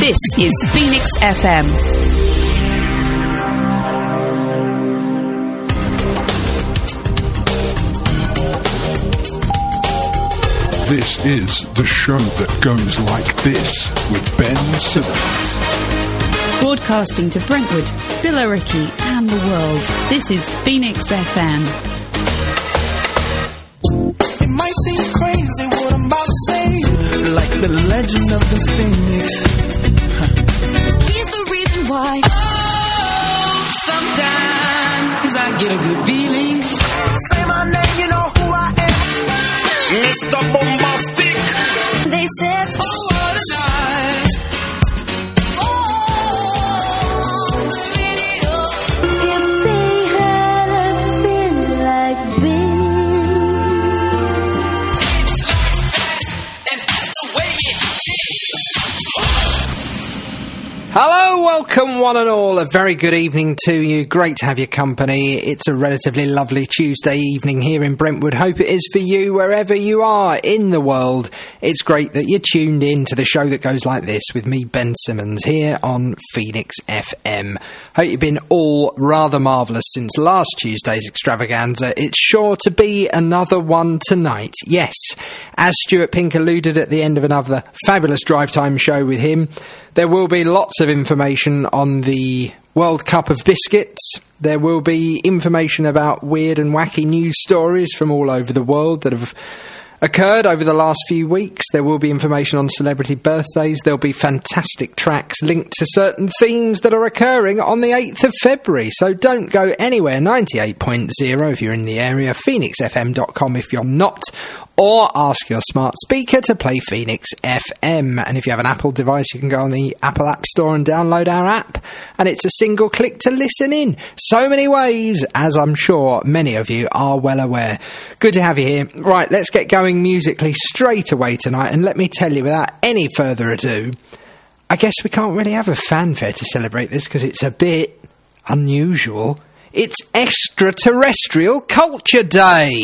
This is Phoenix FM. This is the show that goes like this with Ben Simmons. Broadcasting to Brentwood, Billericay and the world. This is Phoenix FM. It might seem crazy what I'm about to say, like the legend of the Phoenix. Here's the reason why. Oh, sometimes I get a good feeling. Say my name, you know who I am. Mr. Bombastic. They said, oh, what a night. Hello, welcome one and all. A very good evening to you. Great to have your company. It's a relatively lovely Tuesday evening here in Brentwood. Hope it is for you wherever you are in the world. It's great that you're tuned in to the show that goes like this with me, Ben Simmons, here on Phoenix FM. Hope you've been all rather marvellous since last Tuesday's extravaganza. It's sure to be another one tonight. Yes, as Stuart Pink alluded at the end of another fabulous drive time show with him, there will be lots of information on the World Cup of Biscuits. There will be information about weird and wacky news stories from all over the world that have occurred over the last few weeks. There will be information on celebrity birthdays. There'll be fantastic tracks linked to certain themes that are occurring on the 8th of February. So don't go anywhere. 98.0 if you're in the area, phoenixfm.com if you're not, or ask your smart speaker to play Phoenix FM. And if you have an Apple device, you can go on the Apple App Store and download our app. And it's a single click to listen in. So many ways, as I'm sure many of you are well aware. Good to have you here. Right, let's get going musically straight away tonight. And let me tell you, without any further ado, I guess we can't really have a fanfare to celebrate this because it's a bit unusual. It's Extraterrestrial Culture Day.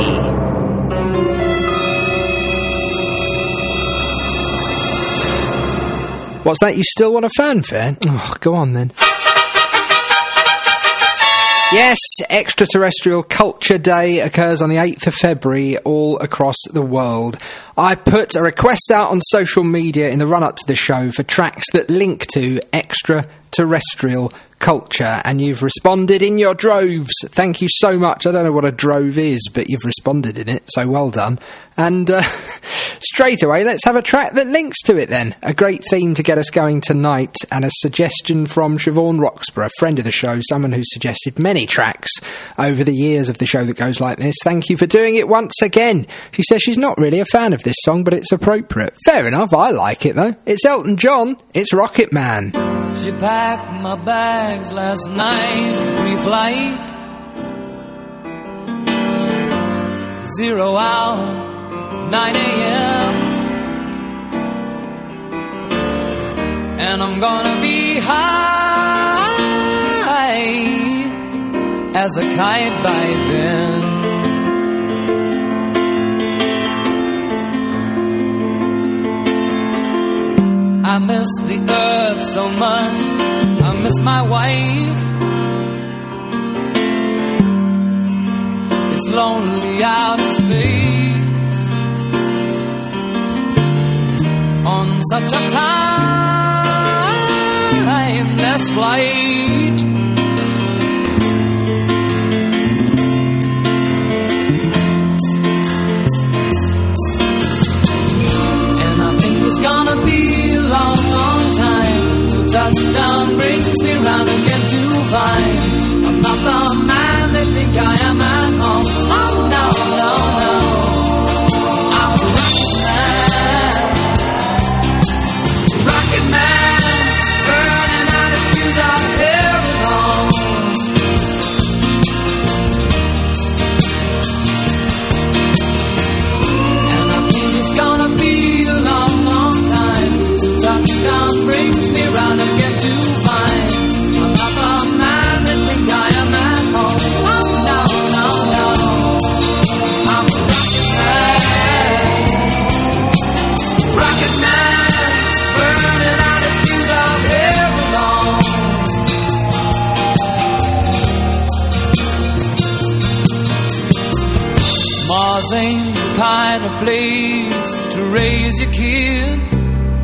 What's that? You still want a fanfare? Oh, go on then. Yes, Extraterrestrial Culture Day occurs on the 8th of February all across the world. I put a request out on social media in the run-up to the show for tracks that link to extraterrestrial culture, and you've responded in your droves. Thank you so much. I don't know what a drove is, but you've responded in it, so well done. And straight away, let's have a track that links to it then. A great theme to get us going tonight, and a suggestion from Siobhan Roxburgh, a friend of the show, someone who's suggested many tracks over the years of the show that goes like this. Thank you for doing it once again. She says she's not really a fan of this song, but it's appropriate. Fair enough, I like it though. It's Elton John, it's Rocket Man. She packed my bags last night, pre-flight. 0 hour, 9 a.m. And I'm gonna be high as a kite by then. I miss the earth so much, I miss my wife. It's lonely out in space on such a timeless flight. And I think it's gonna be a long, long time till touchdown brings me round again to find I'm not the man they think I am at home. Oh no, no, no, I'm a rocket man, burning out his fuse out there alone. And I think it's gonna be a long, long time till touchdown brings me round again to find I'm not the man they think I am at home. Oh no, no, Mars ain't the kind of place to raise your kids.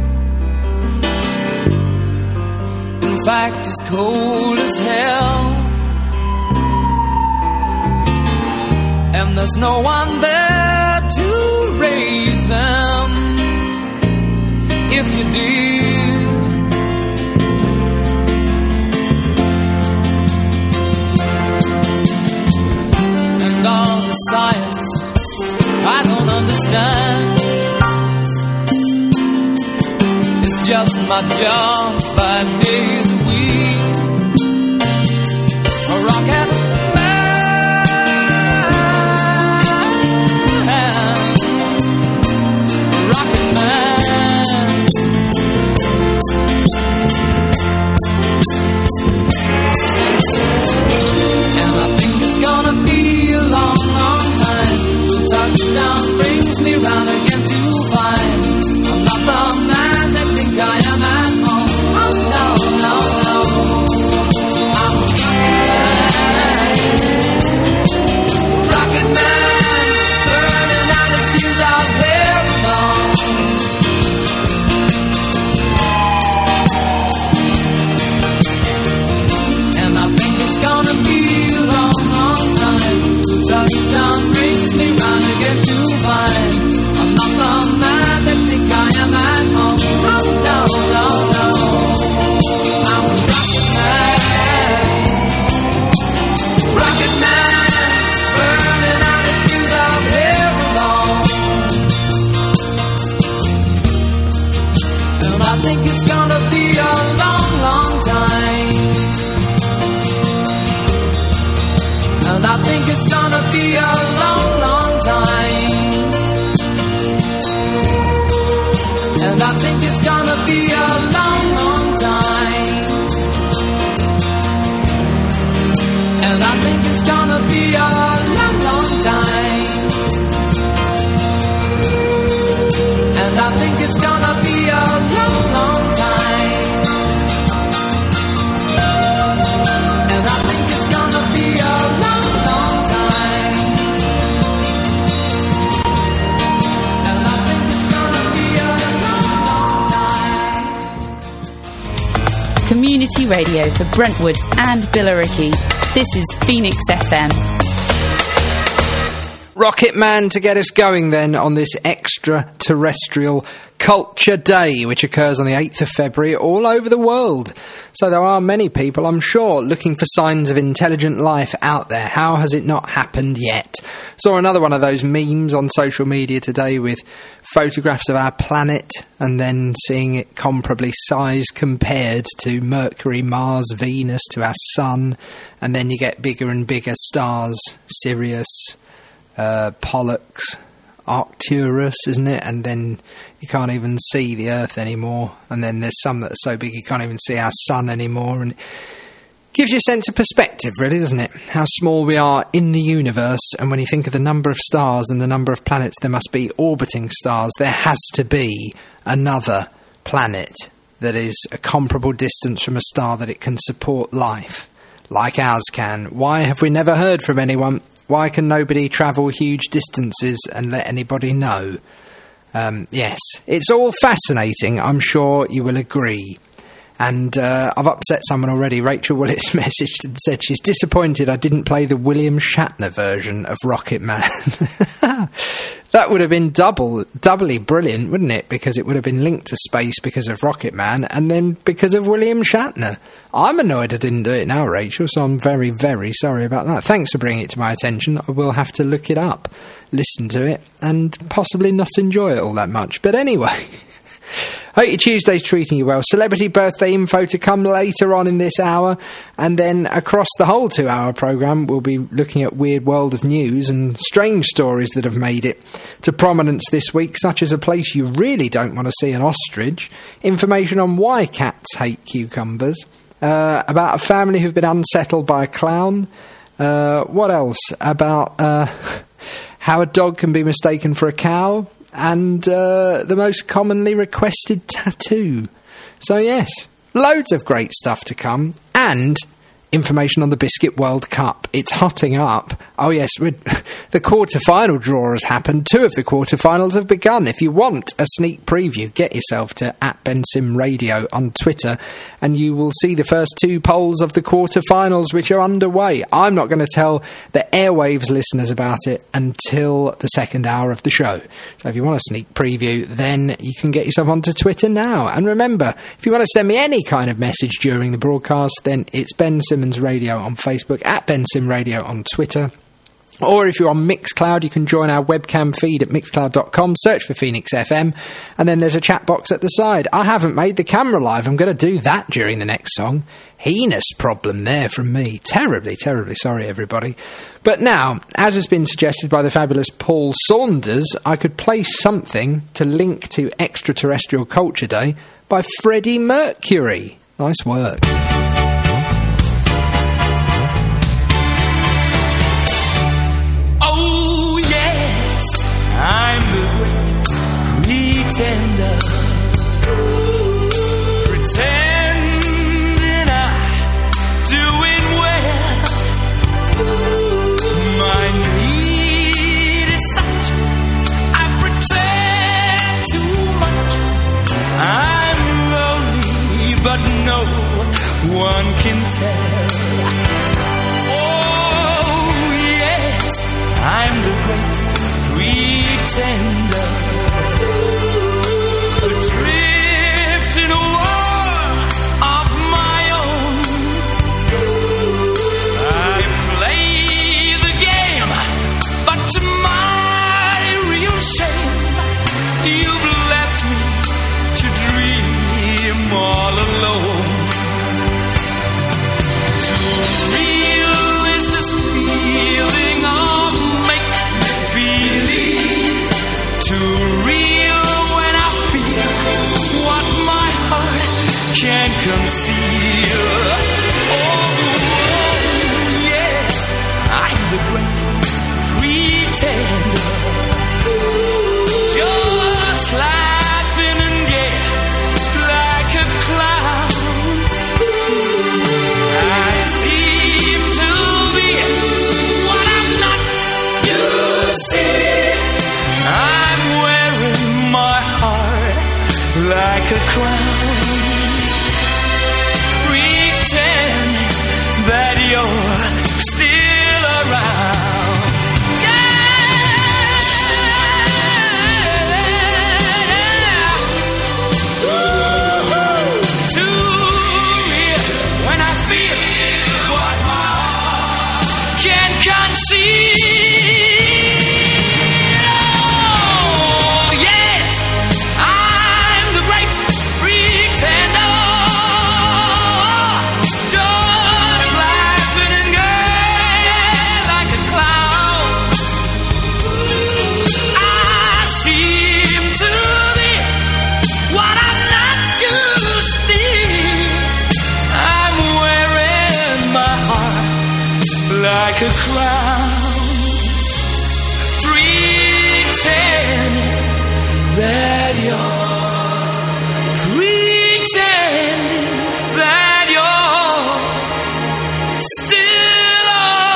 In fact, it's cold as hell, and there's no one there to raise them if you did. And all the science I don't understand, it's just my job 5 days a week. A rocket man, a rocket man. And I think it's gonna be a long, long time till touchdown brings me round again to find I'm not the man that think I am at home. Oh no, no, no, I'm a rocket man, burning out his fuse out there alone. And I think it's gonna be a long, long time till touchdown brings me round again to find I'm not the man that think I am at home. Oh no, no, no, I'm a rocket man, burning out his fuse out here alone. And I think it's gonna be a long, long time. And I think it's gonna be a long, long time. And I think it's gonna be a long, long time. And I think it's gonna be a long, long time. And I think it's gonna be a long, long time. And I think it's gonna be a long, long time. And I think it's gonna be a long, long time. Community radio for Brentwood and Billericay. This is Phoenix FM. Rocket Man to get us going then on this extraterrestrial Culture Day, which occurs on the 8th of February all over the world. So there are many people, I'm sure, looking for signs of intelligent life out there. How has it not happened yet? Saw another one of those memes on social media today with photographs of our planet and then seeing it comparably sized compared to Mercury, Mars, Venus, to our Sun, and then you get bigger and bigger stars, Sirius, Pollux, Arcturus, isn't it? And then you can't even see the Earth anymore, and then there's some that are so big you can't even see our Sun anymore, and it gives you a sense of perspective, really, doesn't it? How small we are in the universe, and when you think of the number of stars and the number of planets there must be orbiting stars, there has to be another planet that is a comparable distance from a star that it can support life, like ours can. Why have we never heard from anyone? Why can nobody travel huge distances and let anybody know? Yes, it's all fascinating, I'm sure you will agree. And I've upset someone already. Rachel Willis messaged and said she's disappointed I didn't play the William Shatner version of Rocket Man. That would have been doubly brilliant, wouldn't it? Because it would have been linked to space because of Rocket Man and then because of William Shatner. I'm annoyed I didn't do it now, Rachel, so I'm very, very sorry about that. Thanks for bringing it to my attention. I will have to look it up, listen to it, and possibly not enjoy it all that much. But anyway, hope your Tuesday's treating you well. Celebrity birthday info to come later on in this hour, and then across the whole 2-hour programme we'll be looking at weird world of news and strange stories that have made it to prominence this week, such as a place you really don't want to see an ostrich, information on why cats hate cucumbers, about a family who've been unsettled by a clown, what else, about how a dog can be mistaken for a cow, and the most commonly requested tattoo. So yes, loads of great stuff to come, and information on the Biscuit World Cup. It's hotting up. Oh yes, The quarter-final draw has happened. 2 of the quarter-finals have begun. If you want a sneak preview, get yourself to @BenSimRadio on Twitter, and you will see the first 2 polls of the quarter-finals, which are underway. I'm not going to tell the airwaves listeners about it until the second hour of the show. So if you want a sneak preview, then you can get yourself onto Twitter now. And remember, if you want to send me any kind of message during the broadcast, then it's Ben Simmons Radio on Facebook, @BenSimRadio on Twitter. Or if you're on Mixcloud, you can join our webcam feed at mixcloud.com, search for Phoenix FM, and then there's a chat box at the side. I haven't made the camera live. I'm going to do that during the next song. Heinous problem there from me. Terribly, terribly sorry, everybody. But now, as has been suggested by the fabulous Paul Saunders, I could play something to link to Extraterrestrial Culture Day by Freddie Mercury. Nice work. Oh, yes, I'm the great pretender. Pretending I'm doing well. My need is such, I pretend too much. I'm lonely, but no one can tell. Oh, yes, I'm the great pretender. Adrift in a world of my own. I play the game, but to my real shame, you've left me to dream all alone. Too real is this feeling of make-believe. Too real when I feel what my heart can't conceal. Oh, yes, I'm the great pretender. Just laughing and gay like a clown. I seem to be what I'm not. You see, I'm wearing my heart like a crown. Pretend that you're still around. To me, when I feel what my heart can conceive. Oh, yes, I'm the great pretender. Just laughing and gay like a clown. I seem to be what I'm not, you see. I'm wearing my heart like a crown. Pretend that you're pretending that you're still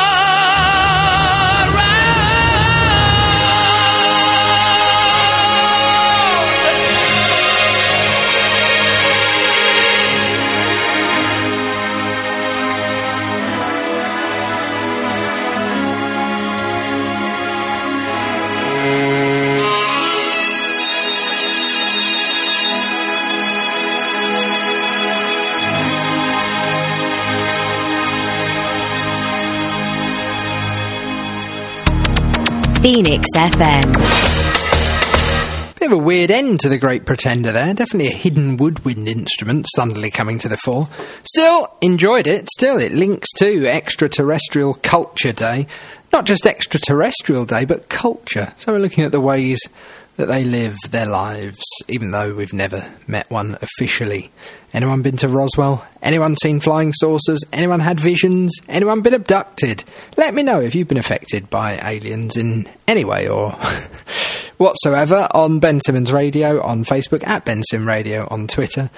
Phoenix FM. Bit of a weird end to The Great Pretender there. Definitely a hidden woodwind instrument suddenly coming to the fore. Still, enjoyed it. Still, it links to Extraterrestrial Culture Day. Not just Extraterrestrial Day, but culture. So we're looking at the ways that they live their lives, even though we've never met one officially. Anyone been to Roswell? Anyone seen flying saucers? Anyone had visions? Anyone been abducted? Let me know if you've been affected by aliens in any way or whatsoever on Ben Simmons Radio on Facebook, @BenSimRadio on Twitter.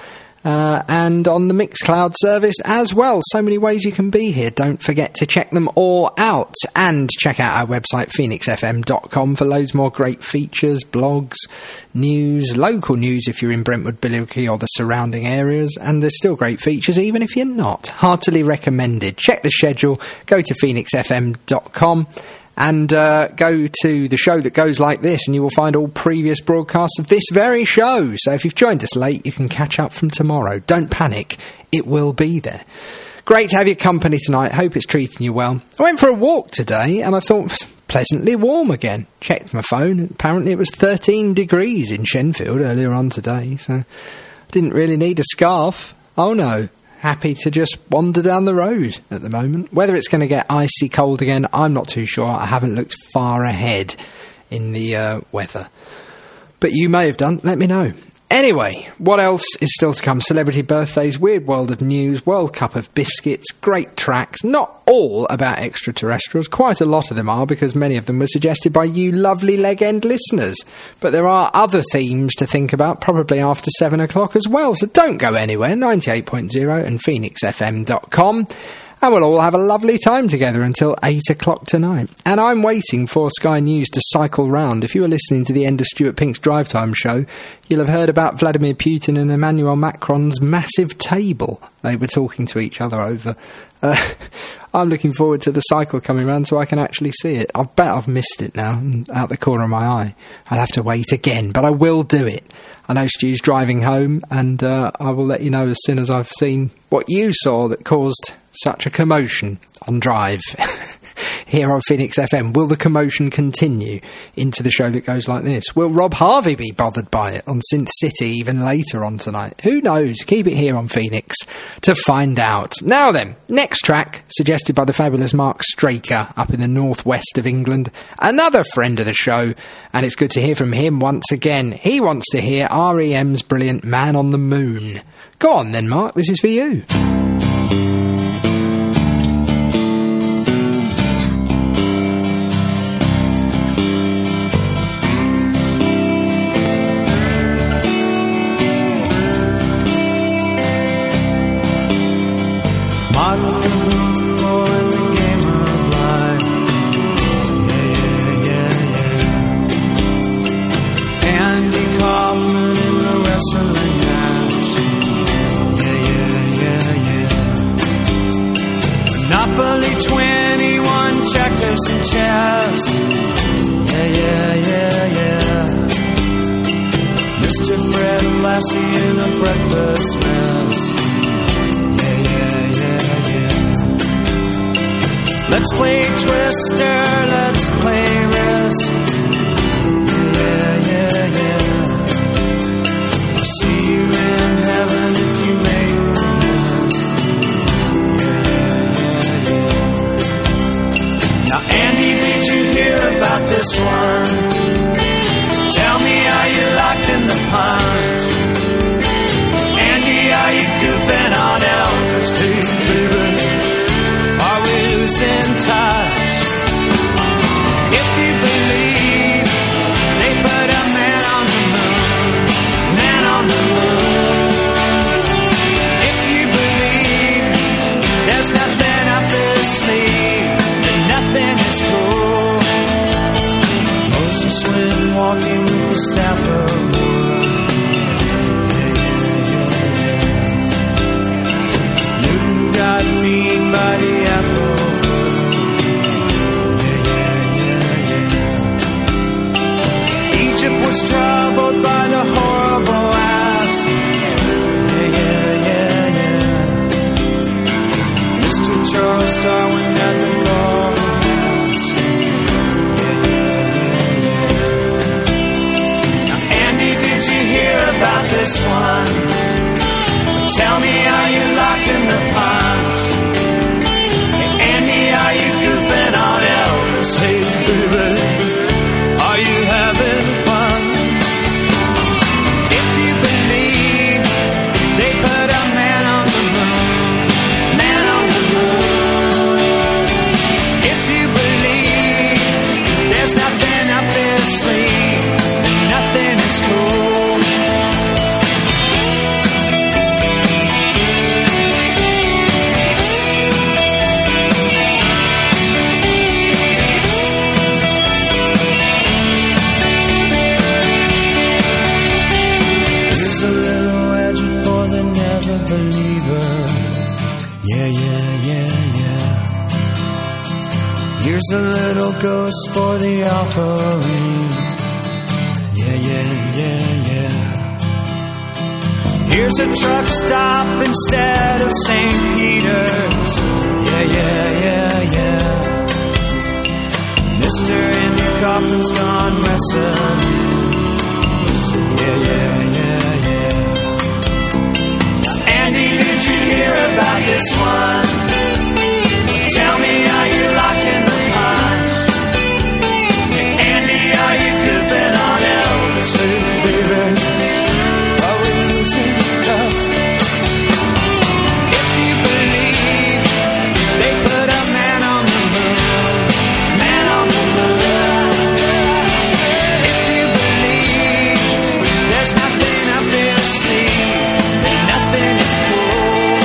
and on the Mixcloud service as well. So many ways you can be here. Don't forget to check them all out, and check out our website phoenixfm.com for loads more great features, blogs, news, local news if you're in Brentwood, Billericay or the surrounding areas, and there's still great features even if you're not. Heartily recommended. Check the schedule, go to phoenixfm.com and go to the show that goes like this, and you will find all previous broadcasts of this very show. So if you've joined us late, you can catch up from tomorrow. Don't panic, it will be there. Great to have your company tonight. Hope it's treating you well. I went for a walk today and I thought it was pleasantly warm again. Checked my phone, and apparently it was 13 degrees in Shenfield earlier on today, so I didn't really need a scarf. Oh no. Happy to just wander down the road at the moment. Whether it's going to get icy cold again, I'm not too sure. I haven't looked far ahead in the weather. But you may have done. Let me know. Anyway, what else is still to come? Celebrity birthdays, weird world of news, World Cup of biscuits, great tracks. Not all about extraterrestrials. Quite a lot of them are, because many of them were suggested by you lovely leg end listeners. But there are other themes to think about, probably after 7 o'clock as well. So don't go anywhere. 98.0 and phoenixfm.com. And we'll all have a lovely time together until 8 o'clock tonight. And I'm waiting for Sky News to cycle round. If you were listening to the end of Stuart Pink's Drive Time show, you'll have heard about Vladimir Putin and Emmanuel Macron's massive table they were talking to each other over. I'm looking forward to the cycle coming round so I can actually see it. I bet I've missed it now, out the corner of my eye. I'll have to wait again, but I will do it. I know Stu's driving home, and I will let you know as soon as I've seen what you saw that caused such a commotion on Drive here on Phoenix FM. Will the commotion continue into the show that goes like this? Will Rob Harvey be bothered by it on Synth City even later on tonight? Who knows? Keep it here on Phoenix to find out. Now then, next track, suggested by the fabulous Mark Straker up in the northwest of England, another friend of the show, and it's good to hear from him once again. He wants to hear R.E.M's brilliant Man on the Moon. Go on then, Mark, this is for you. Let's play Twister, let's play Risk. I'll see you in heaven if you make this. Now Andy, did you hear about this one? Tell me, are you locked in the pond? Andy, are you goofing on Elvis too, baby? Are we losing touch? If a believer. Yeah, yeah, yeah, yeah. Here's a little ghost for the offering. Yeah, yeah, yeah, yeah. Here's a truck stop instead of St. Peter's. Yeah, yeah, yeah, yeah. Mister in your coffin's gone wrestling. Yeah, yeah, yeah, yeah. Now, Andy, did you hear about this one? Tell me, are you locked in the pond? Hey, Andy, are you goofing on Elvis? Hey, baby, are we losing tough? If you believe they put a man on the moon, man on the moon. If you believe there's nothing up their sleeve, then nothing is cool.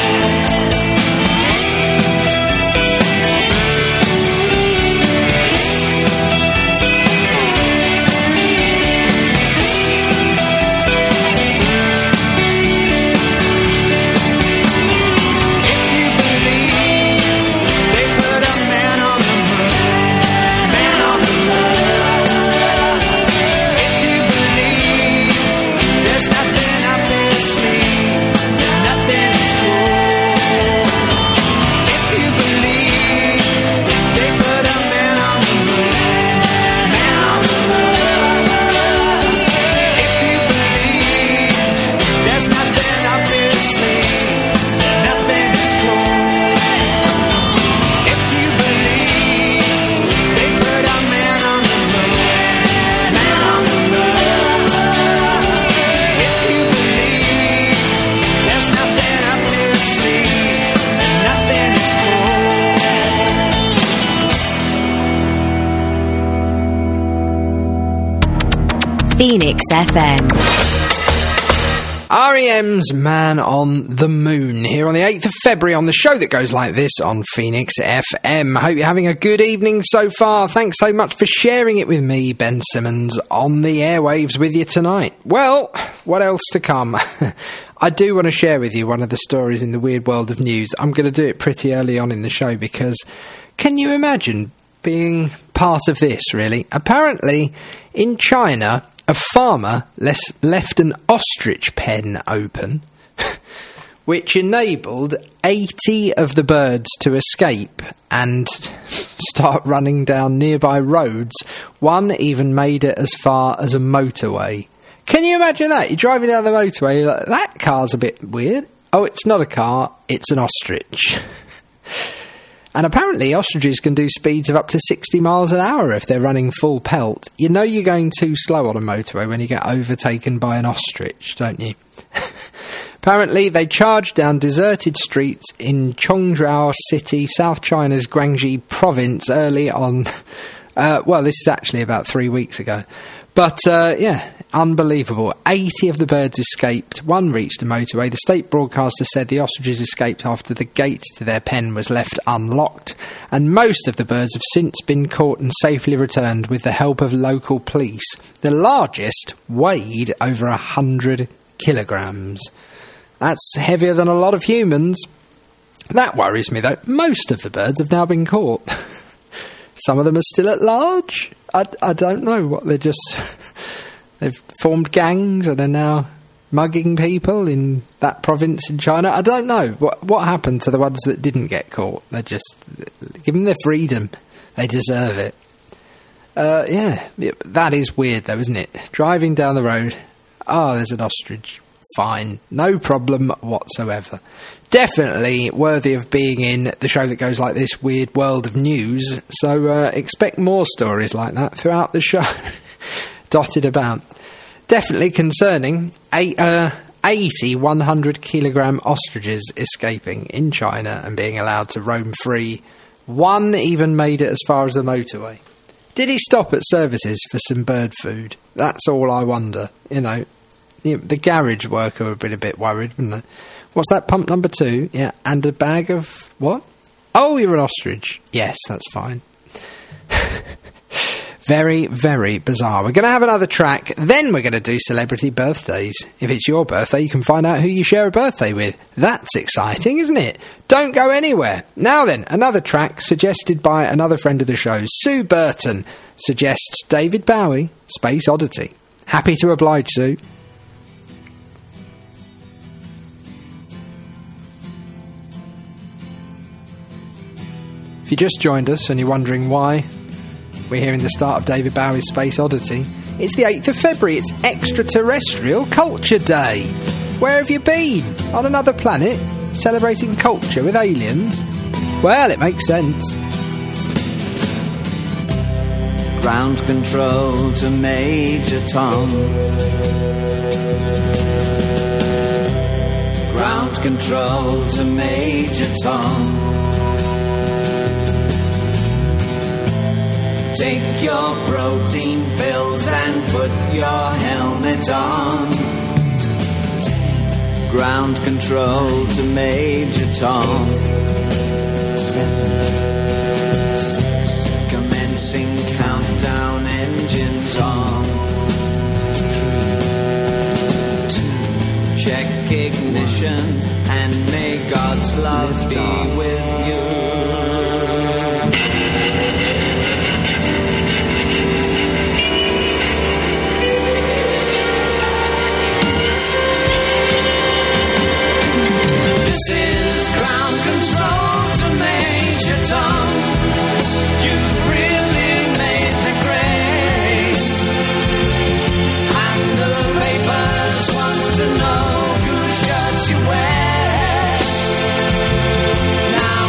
Phoenix FM. R.E.M's Man on the Moon here on the 8th of February on the show that goes like this on Phoenix FM. Hope you're having a good evening so far. Thanks so much for sharing it with me, Ben Simmons, on the airwaves with you tonight. Well, what else to come? I do want to share with you one of the stories in the weird world of news. I'm going to do it pretty early on in the show because can you imagine being part of this, really? Apparently, in China, a farmer left an ostrich pen open, which enabled 80 of the birds to escape and start running down nearby roads. One even made it as far as a motorway. Can you imagine that? You're driving down the motorway, you're like, that car's a bit weird. Oh, it's not a car, it's an ostrich. And apparently ostriches can do speeds of up to 60 miles an hour if they're running full pelt. You know you're going too slow on a motorway when you get overtaken by an ostrich, don't you? Apparently they charged down deserted streets in Chongzhou City, South China's Guangxi province early on. Well, this is actually about 3 weeks ago. But, yeah, unbelievable. 80 of the birds escaped. One reached the motorway. The state broadcaster said the ostriches escaped after the gate to their pen was left unlocked. And most of the birds have since been caught and safely returned with the help of local police. The largest weighed over 100 kilograms. That's heavier than a lot of humans. That worries me, though. Most of the birds have now been caught. Some of them are still at large. I don't know what they're just... They've formed gangs and are now mugging people in that province in China. I don't know. What happened to the ones that didn't get caught? They're just... Give them their freedom. They deserve it. Yeah, that is weird though, isn't it? Driving down the road. Oh, there's an ostrich. Fine. No problem whatsoever. Definitely worthy of being in the show that goes like this, Weird World of News. So expect more stories like that throughout the show. Dotted about. Definitely concerning. 80 100-kilogram ostriches escaping in China and being allowed to roam free. One even made it as far as the motorway. Did he stop at services for some bird food? That's all I wonder. You know, the garage worker would have been a bit worried, wouldn't they? What's that, pump number 2? Yeah, and a bag of... What? Oh, you're an ostrich. Yes, that's fine. Very, very bizarre. We're going to have another track, then we're going to do celebrity birthdays. If it's your birthday, you can find out who you share a birthday with. That's exciting, isn't it? Don't go anywhere. Now then, another track suggested by another friend of the show, Sue Burton, suggests David Bowie, Space Oddity. Happy to oblige, Sue. If you just joined us and you're wondering why we're hearing the start of David Bowie's Space Oddity, it's the 8th of February, it's Extraterrestrial Culture Day. Where have you been? On another planet? Celebrating culture with aliens? Well, it makes sense. Ground control to Major Tom. Ground control to Major Tom. Take your protein pills and put your helmet on. Ground control to Major Tom. 7, 6, commencing countdown, engines on. 3, 2, check ignition, and may God's love be with you. This is ground control to Major Tom. You've really made the grade, and the papers want to know whose shirts you wear. Now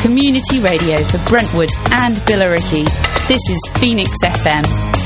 community radio for Brentwood and Billericay. This is Phoenix FM.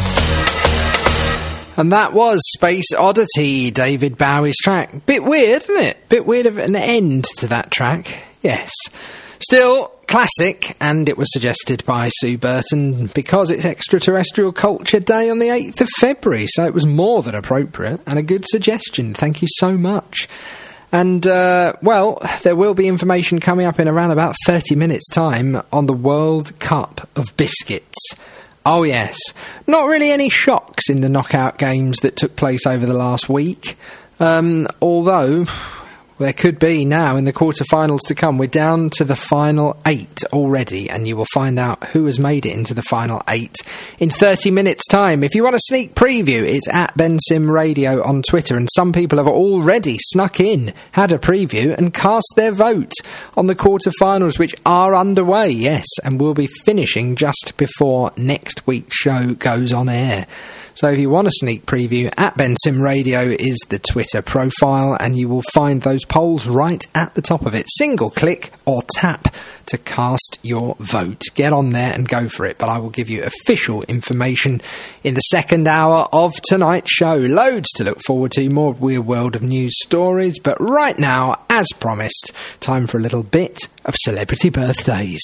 And that was Space Oddity, David Bowie's track. Bit weird, isn't it? Bit weird of an end to that track. Yes. Still, classic, and it was suggested by Sue Burton because it's Extraterrestrial Culture Day on the 8th of February, so it was more than appropriate and a good suggestion. Thank you so much. And, well, there will be information coming up in around about 30 minutes' time on the World Cup of Biscuits. Oh, yes. Not really any shocks in the knockout games that took place over the last week, although there could be now in the quarterfinals to come. We're down to the final 8 already, and you will find out who has made it into the final 8 in 30 minutes' time. If you want a sneak preview, it's at Ben Sim Radio on Twitter, and some people have already snuck in, had a preview, and cast their vote on the quarterfinals, which are underway, yes, and will be finishing just before next week's show goes on air. So if you want a sneak preview, at Ben Sim Radio is the Twitter profile, and you will find those polls right at the top of it. Single click or tap to cast your vote. Get on there and go for it, but I will give you official information in the second hour of tonight's show. Loads to look forward to, more Weird World of News stories, but right now, as promised, time for a little bit of celebrity birthdays.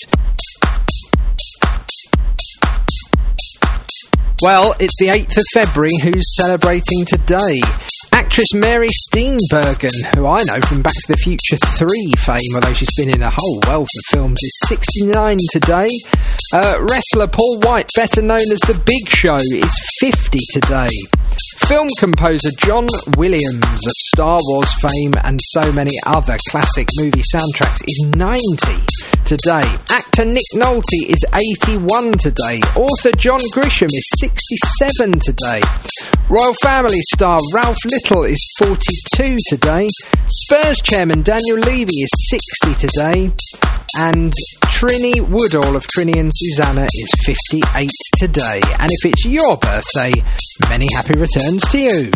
Well, it's the 8th of February. Who's celebrating today? Actress Mary Steenburgen, who I know from Back to the Future 3 fame, although she's been in a whole wealth of films, is 69 today. Wrestler Paul White, better known as The Big Show, is 50 today. Film composer John Williams of Star Wars fame and so many other classic movie soundtracks is 90 today. Actor Nick Nolte is 81 today. Author John Grisham is 67 today. Royal Family star Ralph Little is 42 today. Spurs chairman Daniel Levy is 60 today. And Trini Woodall of Trini and Susanna is 58 today. And if it's your birthday, many happy returns to you.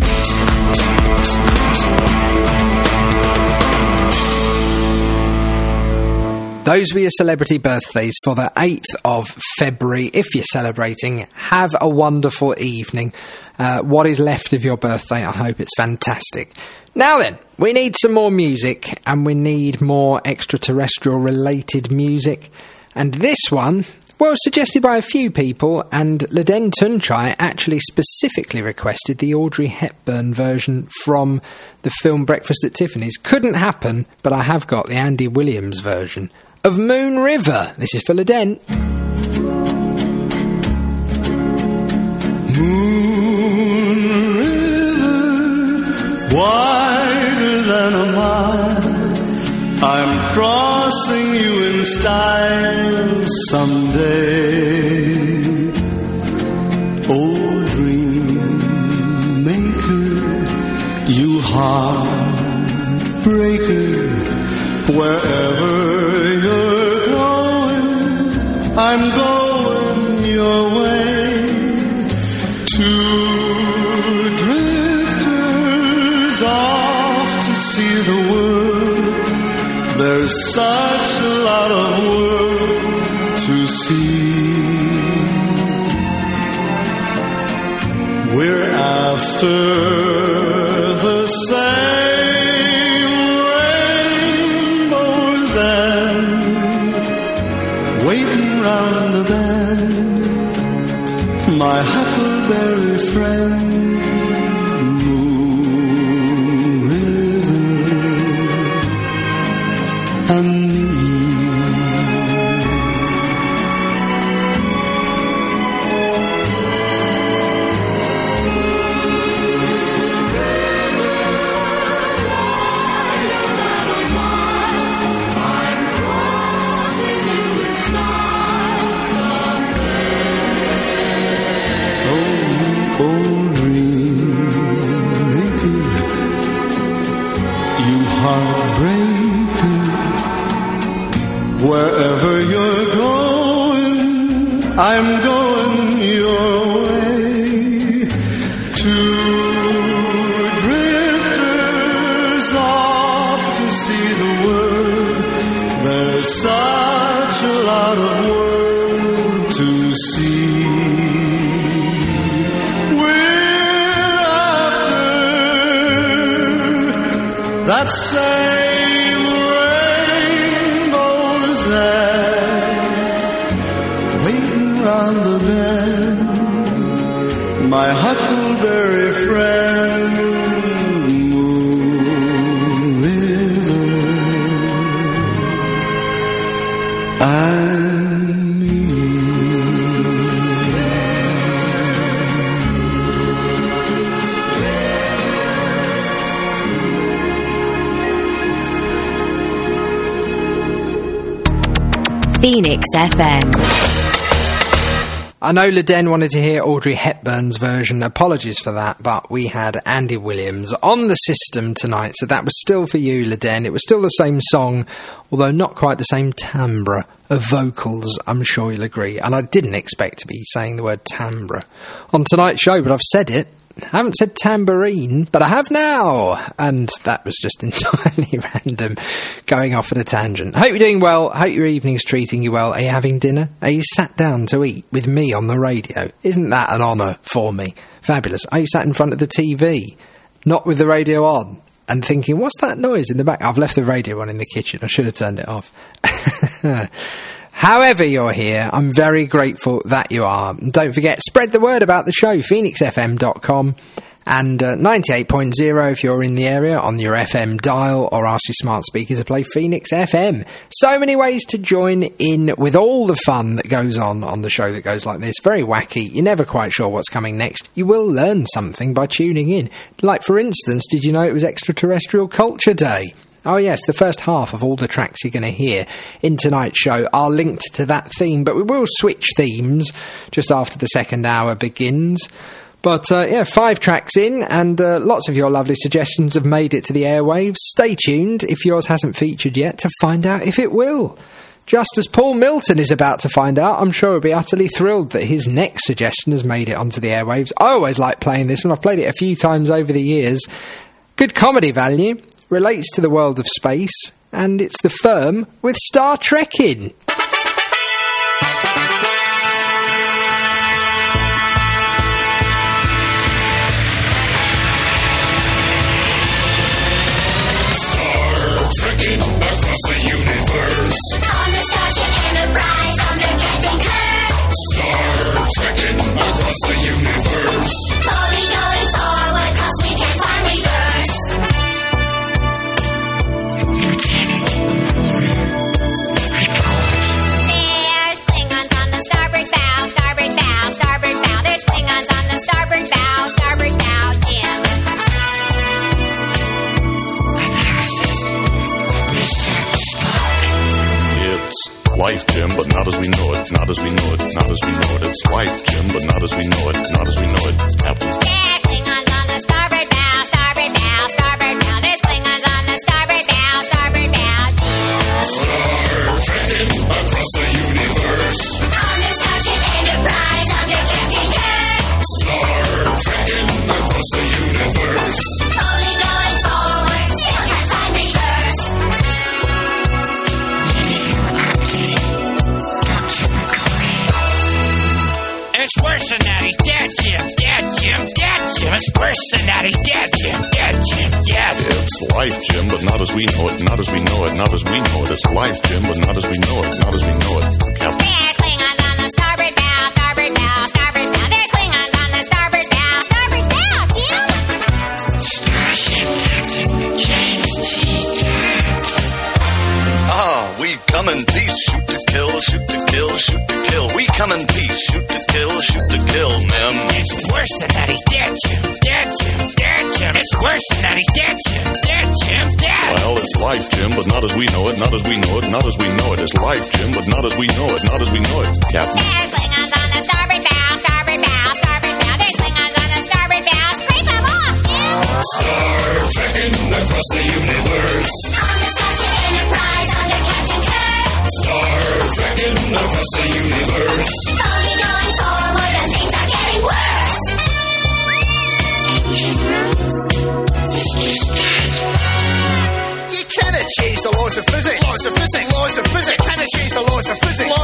Those were your celebrity birthdays for the 8th of February. If you're celebrating, have a wonderful evening. What is left of your birthday, I hope it's fantastic. Now then, we need some more music, and we need more extraterrestrial-related music. And this one, well, suggested by a few people, and Laden Tunchai actually specifically requested the Audrey Hepburn version from the film Breakfast at Tiffany's. Couldn't happen, but I have got the Andy Williams version of Moon River. This is for Laden. Moon River, wider than a mile, I'm crossing you in style someday. Oh, dream maker, you heartbreaker, wherever you're going, I'm going your way. Two drifters off to see the world. There's such a lot of world to see. We're after the same rainbow's end, waiting round the bend, my huckleberry friend. Moon River and wherever you're going, I'm going your way. Two drifters off to see the world. There's such a lot of world to see. We're after that same rainbow's end, waiting round the bend, my huckleberry friend, Moon River, and me. Phoenix FM. I know Leden wanted to hear Audrey Hepburn's version. Apologies for that, but we had Andy Williams on the system tonight, so that was still for you, Leden. It was still the same song, although not quite the same timbre of vocals, I'm sure you'll agree. And I didn't expect to be saying the word timbre on tonight's show, but I've said it. I haven't said tambourine, but I have now. And that was just entirely random, going off at a tangent. Hope you're doing well. Hope your evening's treating you well. Are you having dinner? Are you sat down to eat with me on the radio? Isn't that an honour for me? Fabulous. Are you sat in front of the TV, not with the radio on, and thinking, what's that noise in the back? I've left the radio on in the kitchen. I should have turned it off. However you're here, I'm very grateful that you are. And don't forget, spread the word about the show, phoenixfm.com, and 98.0 if you're in the area on your FM dial, or ask your smart speaker to play Phoenix FM. So many ways to join in with all the fun that goes on the show that goes like this. Very wacky. You're never quite sure what's coming next. You will learn something by tuning in. Like, for instance, did you know it was Extraterrestrial Culture Day? Oh yes, the first half of all the tracks you're going to hear in tonight's show are linked to that theme, but we will switch themes just after the second hour begins. But 5 tracks in, and lots of your lovely suggestions have made it to the airwaves. Stay tuned, if yours hasn't featured yet, to find out if it will. Just as Paul Milton is about to find out, I'm sure he'll be utterly thrilled that his next suggestion has made it onto the airwaves. I always like playing this one. I've played it a few times over the years. Good comedy value. Relates to the world of space, and it's The Firm with Star Trek in. Star Trekking across the universe. On the Starship Enterprise under Captain Kirk. Star Trekking across the universe. Slowly going forward 'cause we can't find reverse. There's Klingons on the starboard bow, starboard bow, starboard bow. There's Klingons on the starboard bow, starboard bow, Jim. It's life, Jim, but not as we know it, not as we know it, not as we know it. It's life, Jim, but not as we know it, not as we know it. Captain. There's Klingons on the starboard bow, starboard bow, starboard bow. There's Klingons on the starboard bow, starboard bow, Jim. Star Trekking across the universe. On the Starship Enterprise under Captain Kirk. Star Trekking across the universe. Slowly going forward, still can't find reverse. It's worse than that. He's dead, Jim. Dead, Jim. Dead, Jim. It's worse than that. He's dead, Jim. Dead, Jim. Dead. It's life, Jim, but not as we know it, not as we know it, not as we know it. It's life, Jim, but not as we know it, not as we know it. Captain. There's Klingons on the starboard bow, starboard bow, starboard bow. There's Klingons on the starboard bow, starboard bow, Jim. Starship Captain James T. We come in peace, shoot to kill, shoot to kill, shoot to kill. We come in peace, shoot to kill, shoot to kill, man. It's worse than that. He's dead, Jim. Dead, Jim. Dead, Jim. It's worse than that. He's dead, Jim. Dead, Jim. Dead. Well, it's life, Jim, but not as we know it, not as we know it, not as we know it. It's life, Jim, but not as we know it, not as we know it. Captain. There's Klingons on the starboard bow, starboard bow, starboard bow. There's Klingons on the starboard bow. Scrape them off, Jim. Star Trekking across the universe. On the Starship Enterprise under Captain Kirk. Star Trekking across the universe. Slowly going forward and things are getting worse. You cannot change the laws of physics. Laws of physics. Laws of physics. Cannot change the laws of physics.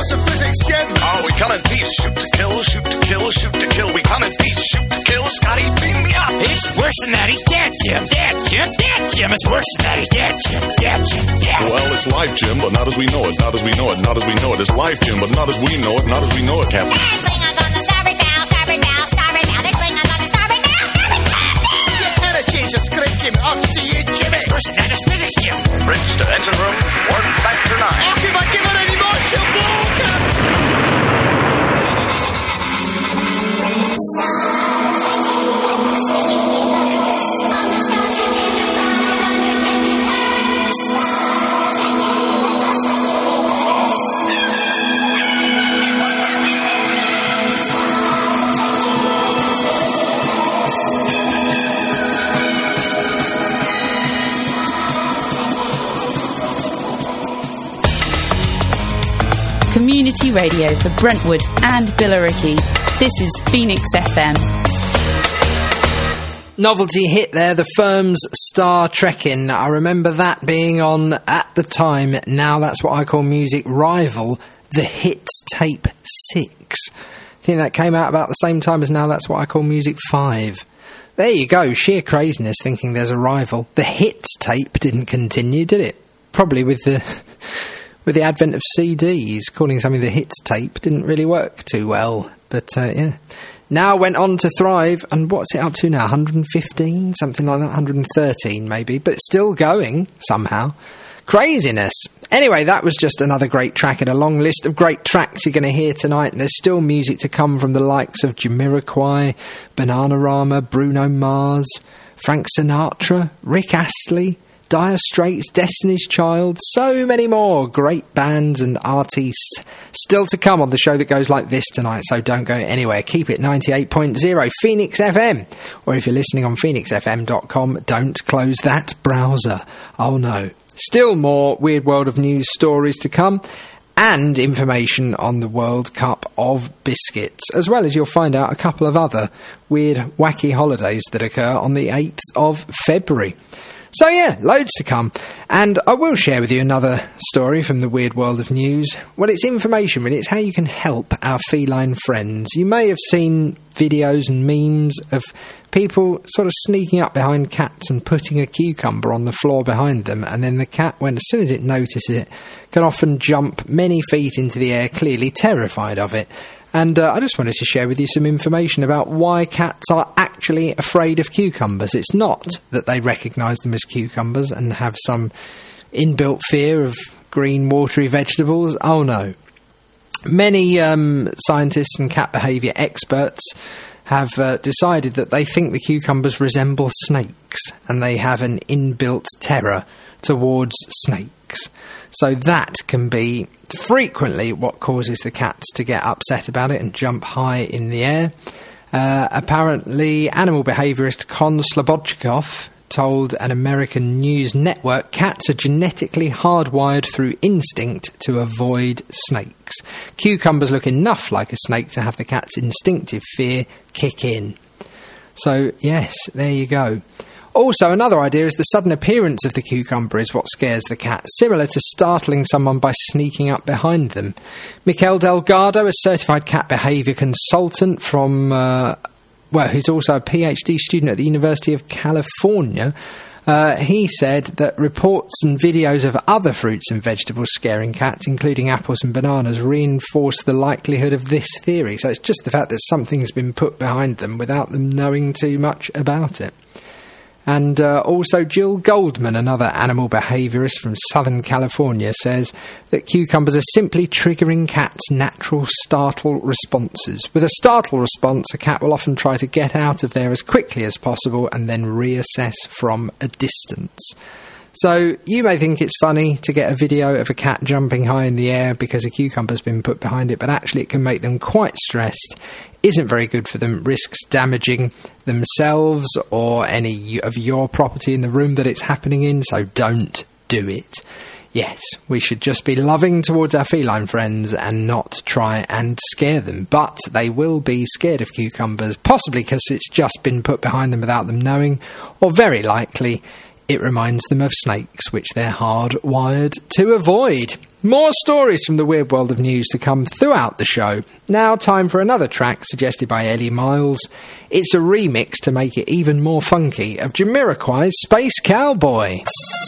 It's worse than that. He's dead, Jim. Dead, Jim. Dead. Well, it's life, Jim, but not as we know it. Not as we know it. Not as we know it. It's life, Jim, but not as we know it. Not as we know it, Captain. There's Klingons on the starboard bow, starboard bow, starboard bow. There's Klingons on the starboard bow, starboard bow. You gotta change the script, Jim. I'll see you, Jimmy. It's worse than that. It's physics, Jim. Bridge to engine room, warp factor 9. If I give it any more, she'll blow, Captain. Community radio for Brentwood and Billericay. This is Phoenix FM. Novelty hit there, the Firm's Star Trekkin'. I remember that being on at the time. Now that's what I call music rival, the Hits Tape 6. I think that came out about the same time as Now That's What I Call Music 5. There you go, sheer craziness thinking there's a rival. The Hits Tape didn't continue, did it? Probably with the advent of CDs, calling something the Hits Tape didn't really work too well. But, yeah. Now went on to thrive, and what's it up to now? 115? Something like that? 113, maybe. But it's still going, somehow. Craziness. Anyway, that was just another great track in a long list of great tracks you're going to hear tonight. And there's still music to come from the likes of Jamiroquai, Bananarama, Bruno Mars, Frank Sinatra, Rick Astley, Dire Straits, Destiny's Child, so many more great bands and artists still to come on the show that goes like this tonight, so don't go anywhere. Keep it 98.0 Phoenix FM, or if you're listening on phoenixfm.com, don't close that browser. Oh no. Still more Weird World of News stories to come, and information on the World Cup of Biscuits, as well as you'll find out a couple of other weird, wacky holidays that occur on the 8th of February. So yeah, loads to come, and I will share with you another story from the Weird World of News. Well, it's information really, it's how you can help our feline friends. You may have seen videos and memes of people sort of sneaking up behind cats and putting a cucumber on the floor behind them, and then the cat, when as soon as it notices it, can often jump many feet into the air, clearly terrified of it. And I just wanted to share with you some information about why cats are actually afraid of cucumbers. It's not that they recognise them as cucumbers and have some inbuilt fear of green, watery vegetables. Oh no. Many scientists and cat behaviour experts have decided that they think the cucumbers resemble snakes, and they have an inbuilt terror towards snakes. So that can be frequently what causes the cats to get upset about it and jump high in the air. Apparently, animal behaviourist Kon Slobodchikov told an American news network cats are genetically hardwired through instinct to avoid snakes. Cucumbers look enough like a snake to have the cat's instinctive fear kick in. So, yes, there you go. Also, another idea is the sudden appearance of the cucumber is what scares the cat, similar to startling someone by sneaking up behind them. Mikel Delgado, a certified cat behaviour consultant from, who's also a PhD student at the University of California, he said that reports and videos of other fruits and vegetables scaring cats, including apples and bananas, reinforce the likelihood of this theory. So it's just the fact that something's been put behind them without them knowing too much about it. And also Jill Goldman, another animal behaviourist from Southern California, says that cucumbers are simply triggering cats' natural startle responses. With a startle response, a cat will often try to get out of there as quickly as possible and then reassess from a distance. So you may think it's funny to get a video of a cat jumping high in the air because a cucumber's been put behind it, but actually it can make them quite stressed, isn't very good for them, risks damaging themselves or any of your property in the room that it's happening in, so don't do it. Yes, we should just be loving towards our feline friends and not try and scare them, but they will be scared of cucumbers, possibly because it's just been put behind them without them knowing, or very likely It reminds them of snakes, which they're hardwired to avoid. More stories from the weird world of news to come throughout the show. Now time for another track suggested by Ellie Miles. It's a remix to make it even more funky of Jamiroquai's Space Cowboy.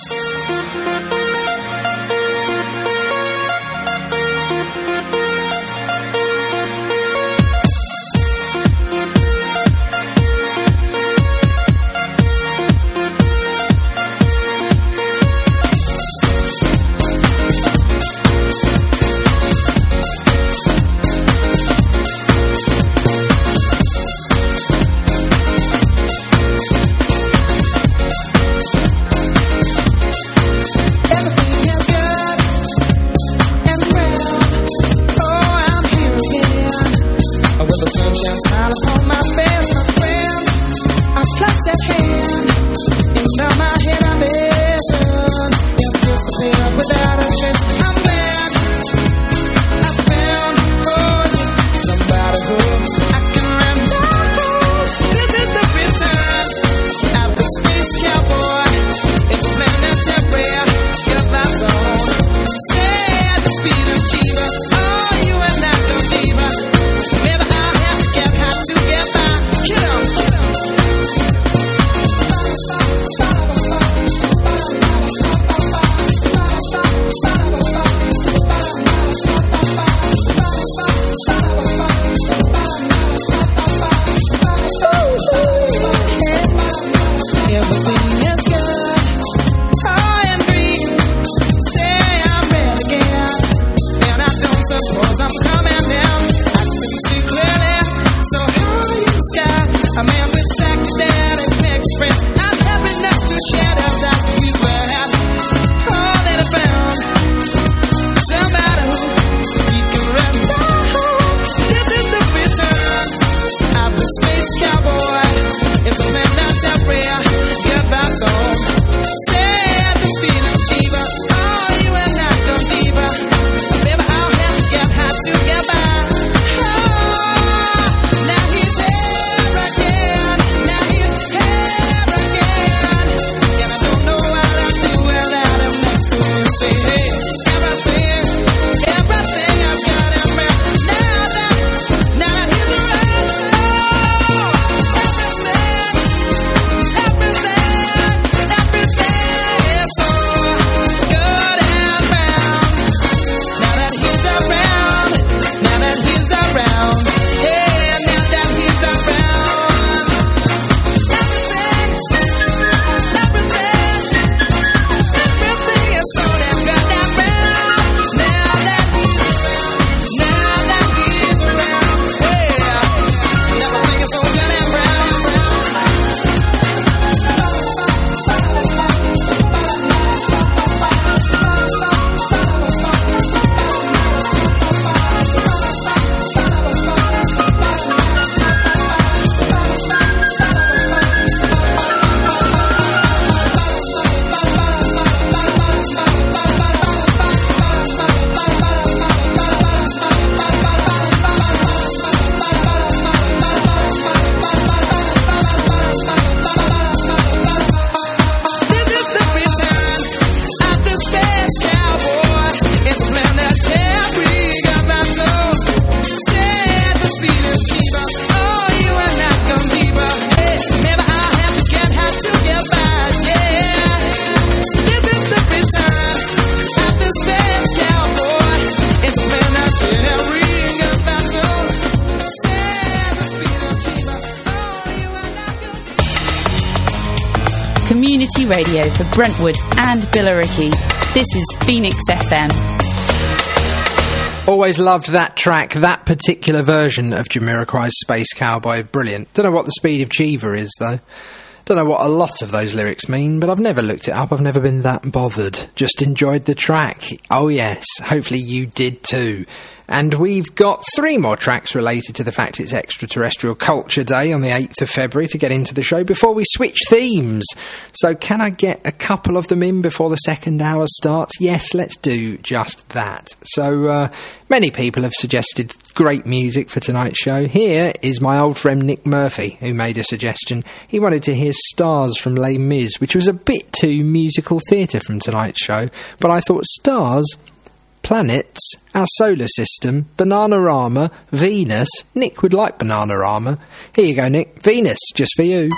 Community radio for Brentwood and Billericay. This is Phoenix FM. Always loved that track, that particular version of Jamiroquai's Space Cowboy. Brilliant. Don't know what the speed of Chiva is, though. Don't know what a lot of those lyrics mean, but I've never looked it up. I've never been that bothered. Just enjoyed the track. Oh yes, hopefully you did too. And we've got 3 more tracks related to the fact it's Extraterrestrial Culture Day on the 8th of February to get into the show before we switch themes. So can I get a couple of them in before the second hour starts? Yes, let's do just that. So many people have suggested great music for tonight's show. Here is my old friend Nick Murphy, who made a suggestion. He wanted to hear Stars from Les Mis, which was a bit too musical theatre from tonight's show, but I thought stars, planets, our solar system, Bananarama, Venus. Nick would like Bananarama. Here you go, Nick. Venus, just for you.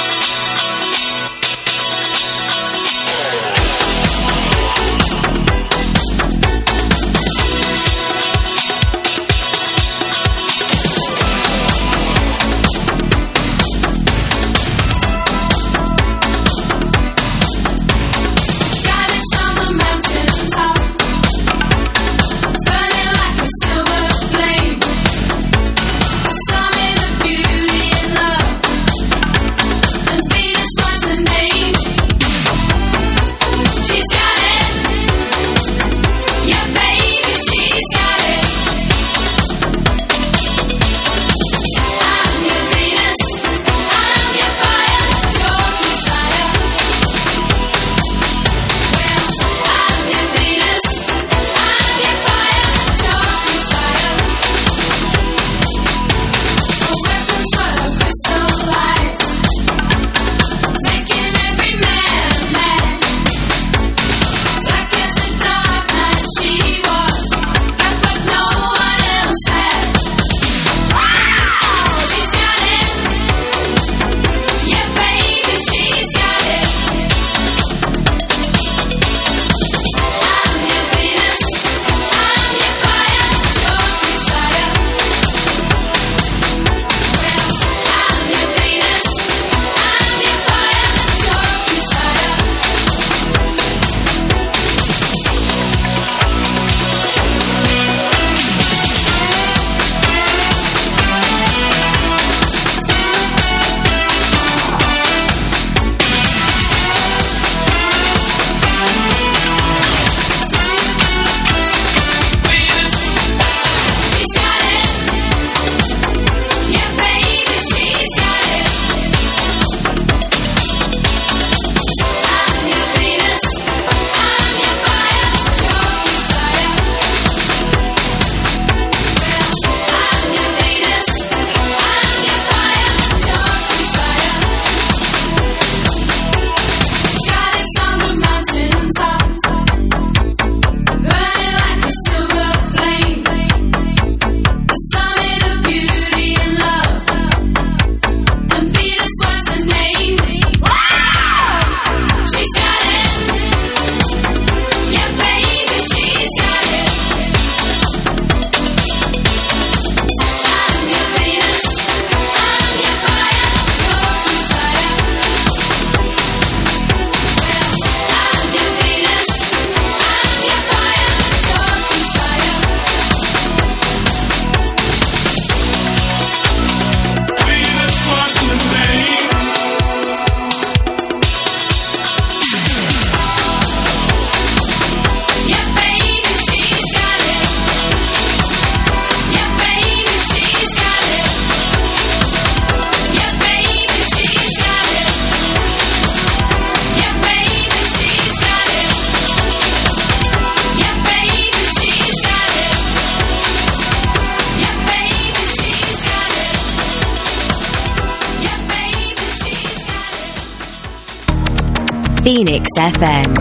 Phoenix FM.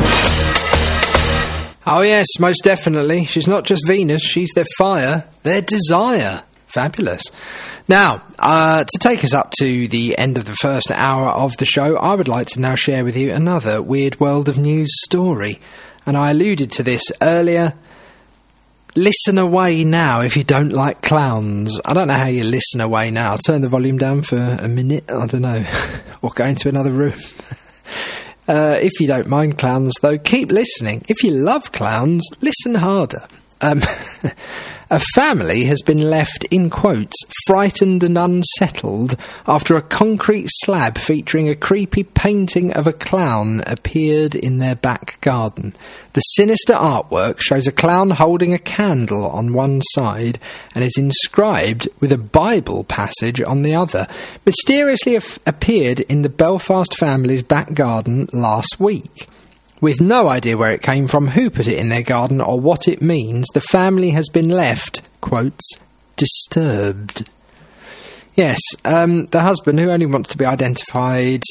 Oh yes, most definitely. She's not just Venus, she's their fire, their desire. Fabulous. Now, to take us up to the end of the first hour of the show, I would like to now share with you another Weird World of News story. And I alluded to this earlier. Listen away now if you don't like clowns. I don't know how you listen away now. Turn the volume down for a minute, I don't know. Or go into another room. If you don't mind clowns, though, keep listening. If you love clowns, listen harder. A family has been left, in quotes, frightened and unsettled after a concrete slab featuring a creepy painting of a clown appeared in their back garden. The sinister artwork shows a clown holding a candle on one side and is inscribed with a Bible passage on the other. Mysteriously appeared in the Belfast family's back garden last week. With no idea where it came from, who put it in their garden, or what it means, the family has been left, quotes, disturbed. Yes, the husband, who only wants to be identified...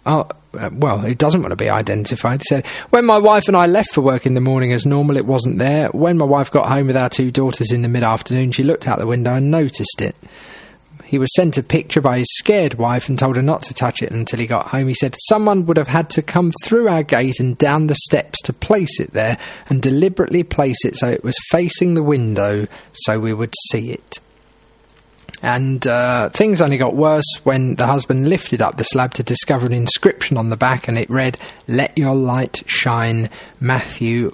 he doesn't want to be identified. He said, "When my wife and I left for work in the morning as normal, it wasn't there. When my wife got home with our 2 daughters in the mid-afternoon, she looked out the window and noticed it. He was sent a picture by his scared wife and told her not to touch it until he got home. He said someone would have had to come through our gate and down the steps to place it there and deliberately place it so it was facing the window so we would see it." And things only got worse when the husband lifted up the slab to discover an inscription on the back, and it read, "Let your light shine, Matthew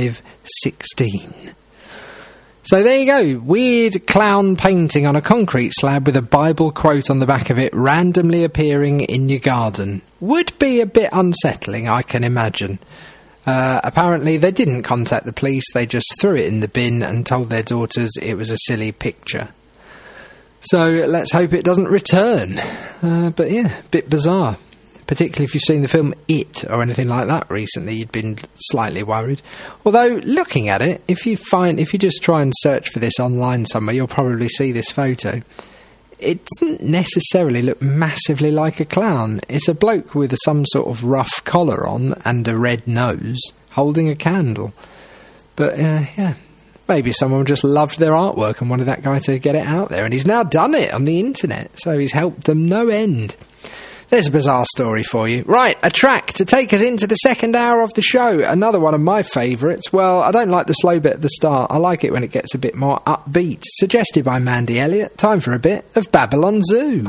5:16. So there you go, weird clown painting on a concrete slab with a Bible quote on the back of it randomly appearing in your garden. Would be a bit unsettling, I can imagine. Apparently they didn't contact the police, they just threw it in the bin and told their daughters it was a silly picture. So let's hope it doesn't return. But yeah, a bit bizarre. Particularly if you've seen the film It or anything like that recently, you'd been slightly worried. Although, looking at it, if you just try and search for this online somewhere, you'll probably see this photo. It doesn't necessarily look massively like a clown. It's a bloke with some sort of rough collar on and a red nose, holding a candle. But, yeah, maybe someone just loved their artwork and wanted that guy to get it out there, and he's now done it on the internet, so he's helped them no end. There's a bizarre story for you. Right, a track to take us into the second hour of the show. Another one of my favourites. Well, I don't like the slow bit at the start. I like it when it gets a bit more upbeat. Suggested by Mandy Elliott. Time for a bit of Babylon Zoo.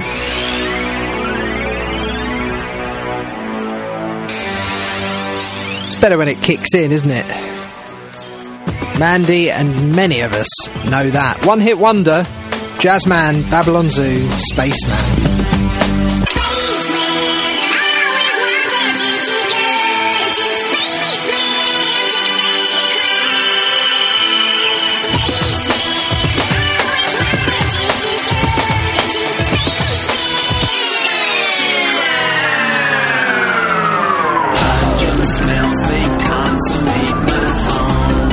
It's better when it kicks in, isn't it? Mandy and many of us know that. One hit wonder, Jazzman, Babylon Zoo, Spaceman. Smells they consummate my home.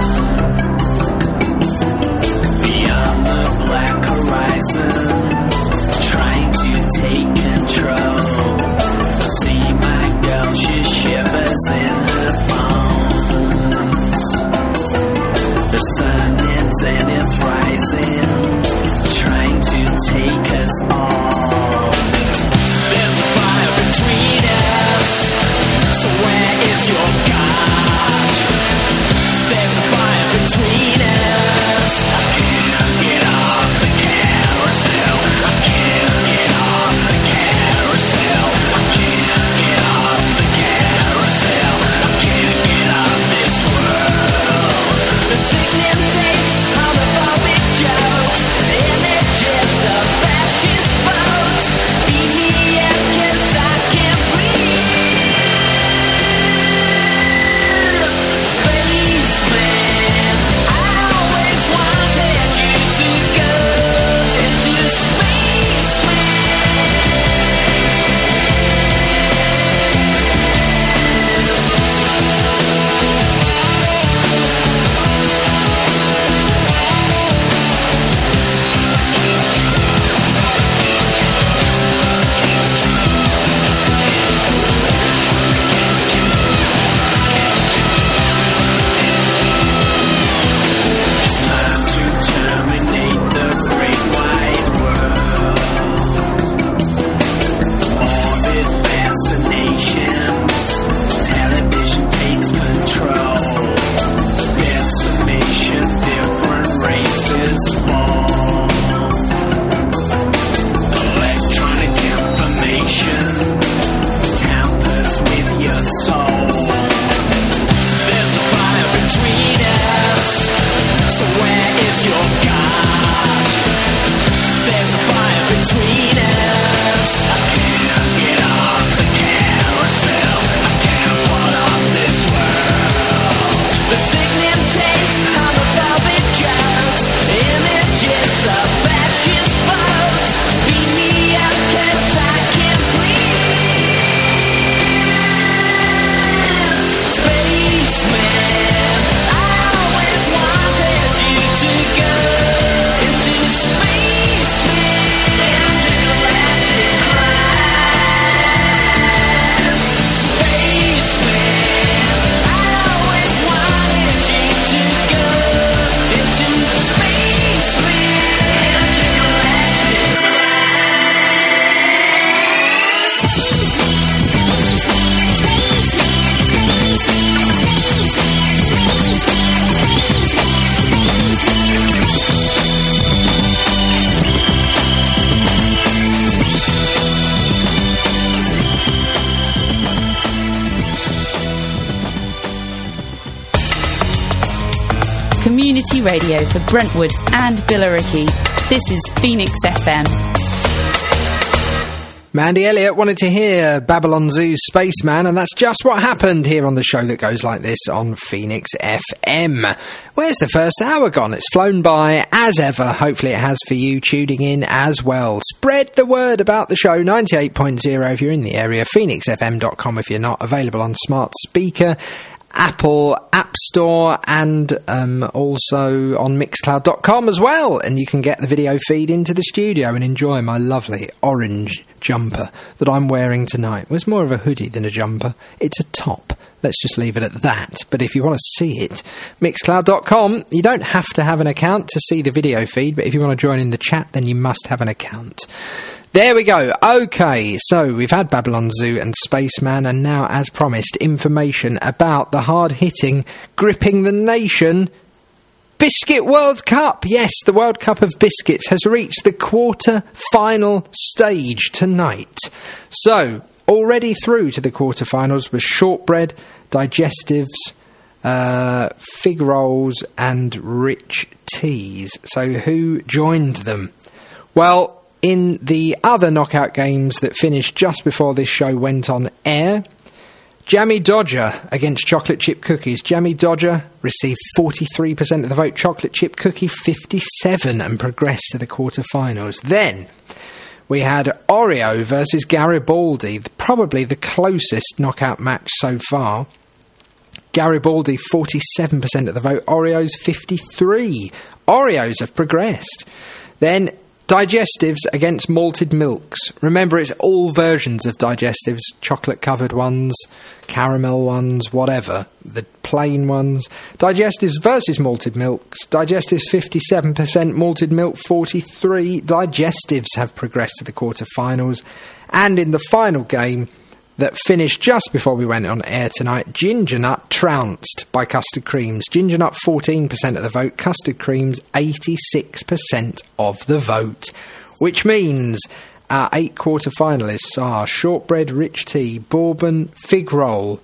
Beyond the black horizon, trying to take control. See my girl, she shivers in her bones. The sun is and it's rising, trying to take us all. There's a fire between us, so where is your God? There's a fire between us. I can't get off the carousel. I can't get off the carousel. I can't get off the carousel. I can't get off this world. The sickening taste, homophobic jokes, the images of fascist votes. Beat me up 'cause I can't breathe. Spaceman, I always wanted you to go into It's time to terminate the great wide world. Morbid fascinations, television takes control. Decimation, different races fall. Electronic information tampers with your soul. There's a fire between us, so where is your God? Community radio for Brentwood and Billericay. This is Phoenix FM. Mandy Elliott wanted to hear Babylon Zoo's Spaceman, and that's just what happened here on the show that goes like this on Phoenix FM. Where's the first hour gone? It's flown by as ever. Hopefully it has for you tuning in as well. Spread the word about the show. 98.0 if you're in the area. PhoenixFM.com if you're not. Available on smart speaker, Apple App Store, and also on Mixcloud.com as well. And you can get the video feed into the studio and enjoy my lovely orange jumper that I'm wearing tonight. Well, it's more of a hoodie than a jumper. It's a top. Let's just leave it at that. But if you want to see it, Mixcloud.com. You don't have to have an account to see the video feed, but if you want to join in the chat, then you must have an account. There we go. Okay, so we've had Babylon Zoo and Spaceman, and now, as promised, information about the hard-hitting, gripping the nation Biscuit World Cup. Yes, the World Cup of Biscuits has reached the quarter-final stage tonight. So, already through to the quarter-finals was shortbread, digestives, fig rolls, and rich teas. So, who joined them? Well, in the other knockout games that finished just before this show went on air, Jammy Dodger against Chocolate Chip Cookies. Jammy Dodger received 43% of the vote, Chocolate Chip Cookie 57%, and progressed to the quarterfinals. Then we had Oreo versus Garibaldi, probably the closest knockout match so far. Garibaldi 47% of the vote, Oreos 53%. Oreos have progressed. Then digestives against malted milks. Remember, it's all versions of digestives, chocolate-covered ones, caramel ones, whatever, the plain ones. Digestives versus malted milks. Digestives 57%, malted milk 43%. Digestives have progressed to the quarterfinals. And in the final game that finished just before we went on air tonight, Ginger Nut trounced by Custard Creams. Ginger Nut 14% of the vote, Custard Creams 86% of the vote, which means our 8 quarter-finalists are shortbread, rich tea, bourbon, fig roll,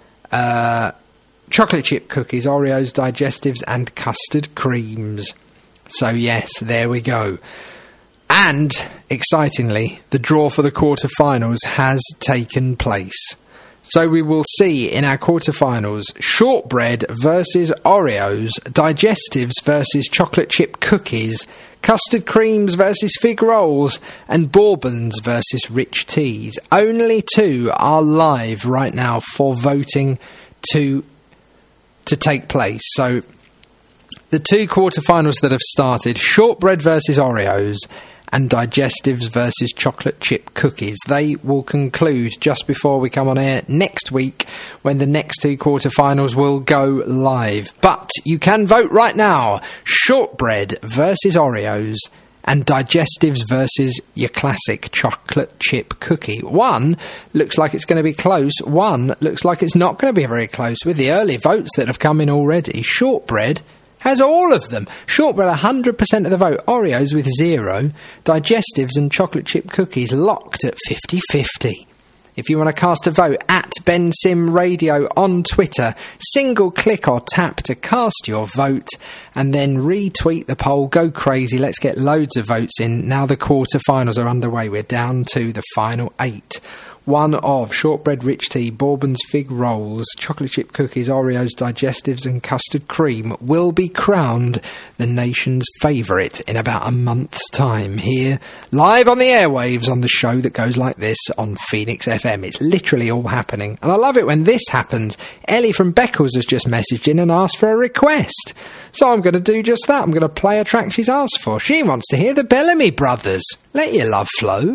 chocolate chip cookies, Oreos, digestives, and Custard Creams. So yes, there we go. And, excitingly, the draw for the quarterfinals has taken place. So we will see in our quarterfinals shortbread versus Oreos, digestives versus chocolate chip cookies, Custard Creams versus fig rolls, and bourbons versus rich teas. Only 2 are live right now for voting to take place. So the 2 quarterfinals that have started, shortbread versus Oreos and digestives versus chocolate chip cookies. They will conclude just before we come on air next week, when the next 2 quarterfinals will go live. But you can vote right now. Shortbread versus Oreos and digestives versus your classic chocolate chip cookie. One looks like it's going to be close. One looks like it's not going to be very close. With the early votes that have come in already, shortbread has all of them. Shortbread 100% of the vote, Oreos with 0, digestives and chocolate chip cookies locked at 50-50. If you want to cast a vote, at Ben Sim Radio on Twitter, single click or tap to cast your vote, and then retweet the poll. Go crazy, let's get loads of votes in. Now the quarterfinals are underway, we're down to the final 8. One of shortbread, rich tea, bourbons, fig rolls, chocolate chip cookies, Oreos, digestives and custard cream will be crowned the nation's favourite in about a month's time, here live on the airwaves on the show that goes like this on Phoenix FM. It's literally all happening, and I love it when this happens. Ellie from Beckles has just messaged in and asked for a request, so I'm going to do just that. I'm going to play a track she's asked for. She wants to hear the Bellamy Brothers. Let your love flow.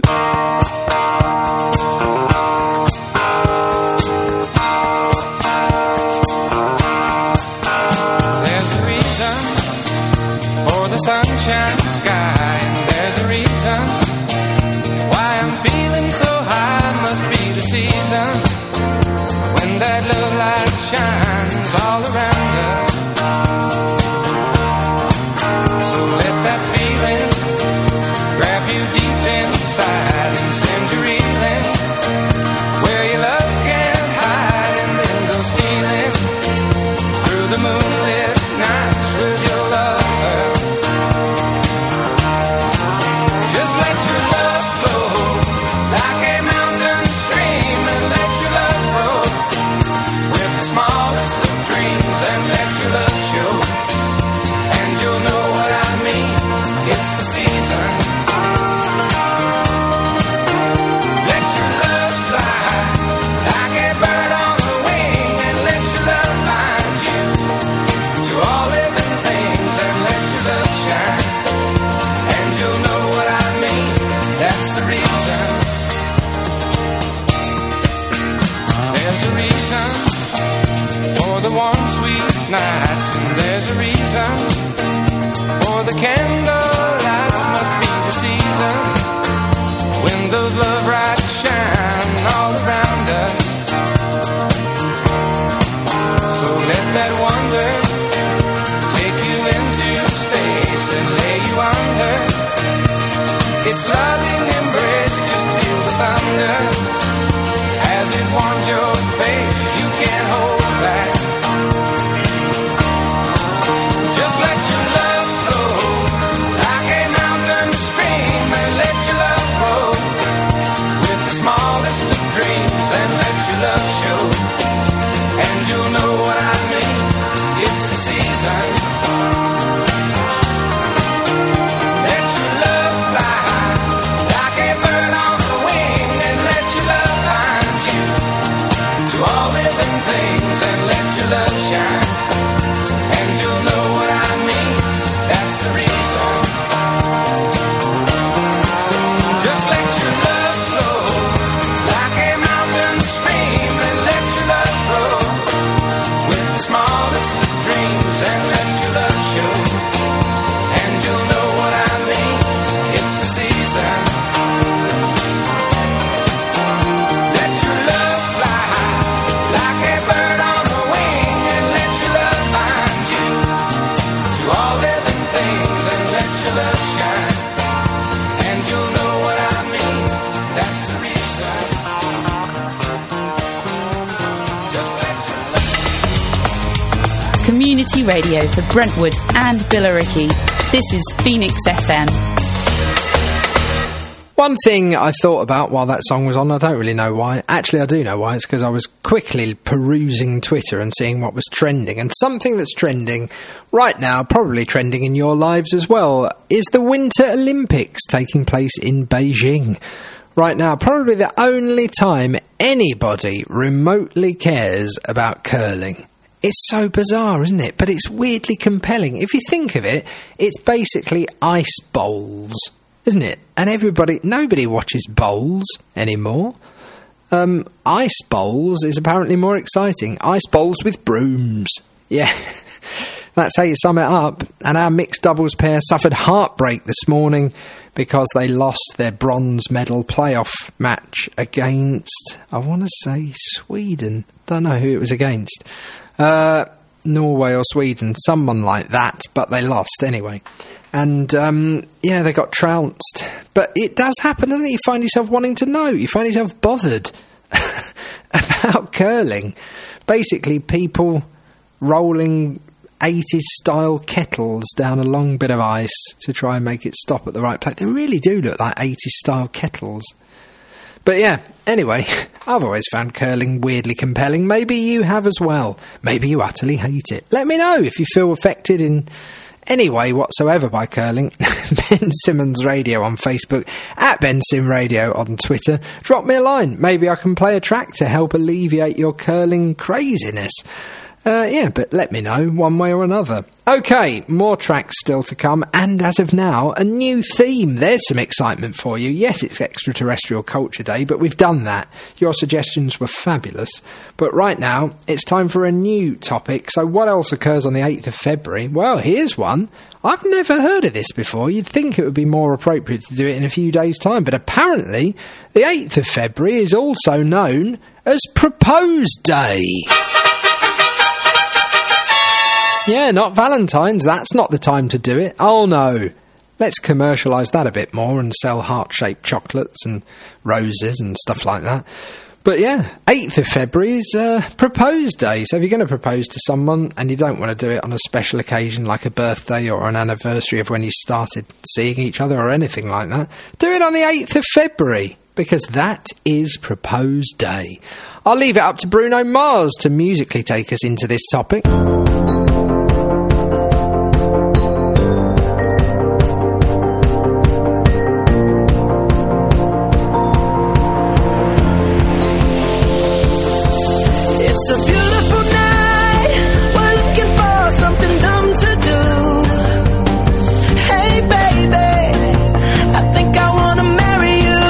Sunshine sky, and there's a reason why I'm feeling so high. Must be the season when that love light shines all around us. So let that feeling grab you deep inside and send you reeling where your love can't hide, and then go stealing through the moonlit nights with your love. This loving embrace, just feel the thunder as it warms your face. You can't hold back. Just let your love flow like a mountain stream, and let your love grow with the smallest of dreams, and let your love show, and you'll know what I mean. It's the season. Let your love fly high like a bird on the wing, and let your love find you to all living things, and let your love shine, and you'll know what I mean. That's the reason. Just let your love flow like a mountain stream, and let your love grow with the smallest of dreams, and let your love show, and you'll know what I mean. It's the season. Let your love fly high like a bird on the wing, and let your love find you to all living things, and let your love shine, and you'll know what I mean. That's the reason. Just let your love. Community radio for Brentwood and Billericay. This is Phoenix FM. One thing I thought about while that song was on, I don't really know why. Actually, I do know why. It's because I was quickly perusing Twitter and seeing what was trending. And something that's trending right now, probably trending in your lives as well, is the Winter Olympics taking place in Beijing. Right now, probably the only time anybody remotely cares about curling. It's so bizarre, isn't it? But it's weirdly compelling. If you think of it, it's basically ice bowls, isn't it? And nobody watches bowls anymore. Ice bowls is apparently more exciting. Ice bowls with brooms. Yeah, that's how you sum it up. And our mixed doubles pair suffered heartbreak this morning because they lost their bronze medal playoff match against, I want to say, Sweden. Don't know who it was against. Norway or Sweden, someone like that, but they lost anyway. And, they got trounced. But it does happen, doesn't it? You find yourself wanting to know. You find yourself bothered about curling. Basically, people rolling 80s-style kettles down a long bit of ice to try and make it stop at the right place. They really do look like 80s-style kettles. But yeah, anyway, I've always found curling weirdly compelling. Maybe you have as well. Maybe you utterly hate it. Let me know if you feel affected in any way whatsoever by curling. Ben Simmons Radio on Facebook, at Ben Sim Radio on Twitter. Drop me a line. Maybe I can play a track to help alleviate your curling craziness. But let me know one way or another. Okay, more tracks still to come, and as of now, a new theme. There's some excitement for you. Yes, it's Extraterrestrial Culture Day, but we've done that. Your suggestions were fabulous. But right now, it's time for a new topic. So what else occurs on the 8th of February? Well, here's one. I've never heard of this before. You'd think it would be more appropriate to do it in a few days' time, but apparently, the 8th of February is also known as Propose Day. Yeah, not Valentine's. That's not the time to do it. Oh, no. Let's commercialise that a bit more and sell heart-shaped chocolates and roses and stuff like that. But yeah, 8th of February is Propose Day. So if you're going to propose to someone and you don't want to do it on a special occasion like a birthday or an anniversary of when you started seeing each other or anything like that, do it on the 8th of February, because that is Propose Day. I'll leave it up to Bruno Mars to musically take us into this topic. It's a beautiful night. We're looking for something dumb to do. Hey, baby, I think I want to marry you.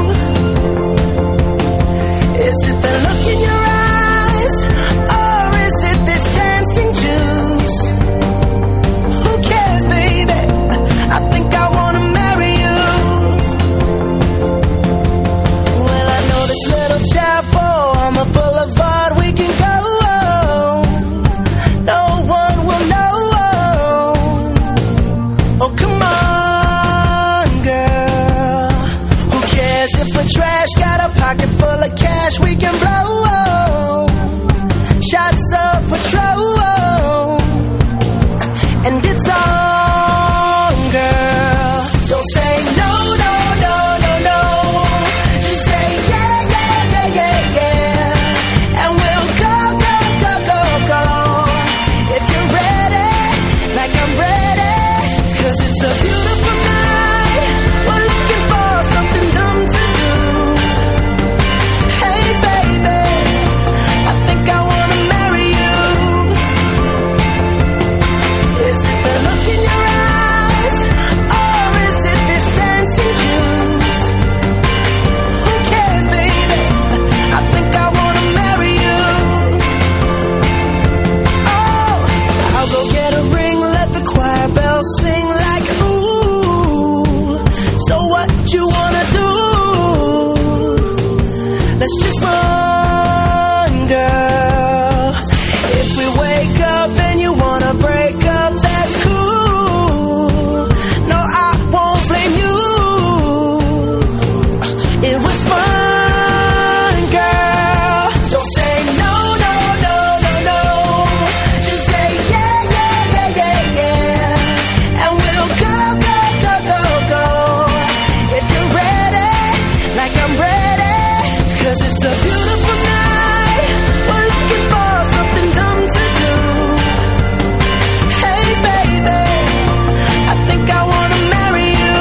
Is it the look in your eyes, or is it this dancing juice? Who cares, baby? I think I want to marry you. Well, I know this little chapel on the boulevard. We can go pocket full of cash we can blow. Shots of patrol, and it's on, girl. Don't say no, no, no, no, no. Just say yeah, yeah, yeah, yeah, yeah. And we'll go, go, go, go, go. If you're ready, like I'm ready. 'Cause it's a beautiful night. We're looking for something dumb to do. Hey, baby, I think I wanna marry you. Is it the look in your eyes, or is it this dancing juice? Who cares, baby? I think I wanna marry you. Oh, I'll go get a ring, let the choir bells sing like ooh. So what you wanna do? Let's just run, girl. If we wake up and you wanna break up, that's cool. No, I won't blame you. It was fun, girl. Don't say no, no, no, no, no. Just say yeah, yeah, yeah, yeah, yeah. And we'll go, go, go, go, go. If you're ready, like I'm ready. 'Cause it's a beautiful night. We're looking for something dumb to do. Hey, baby, I think I wanna marry you.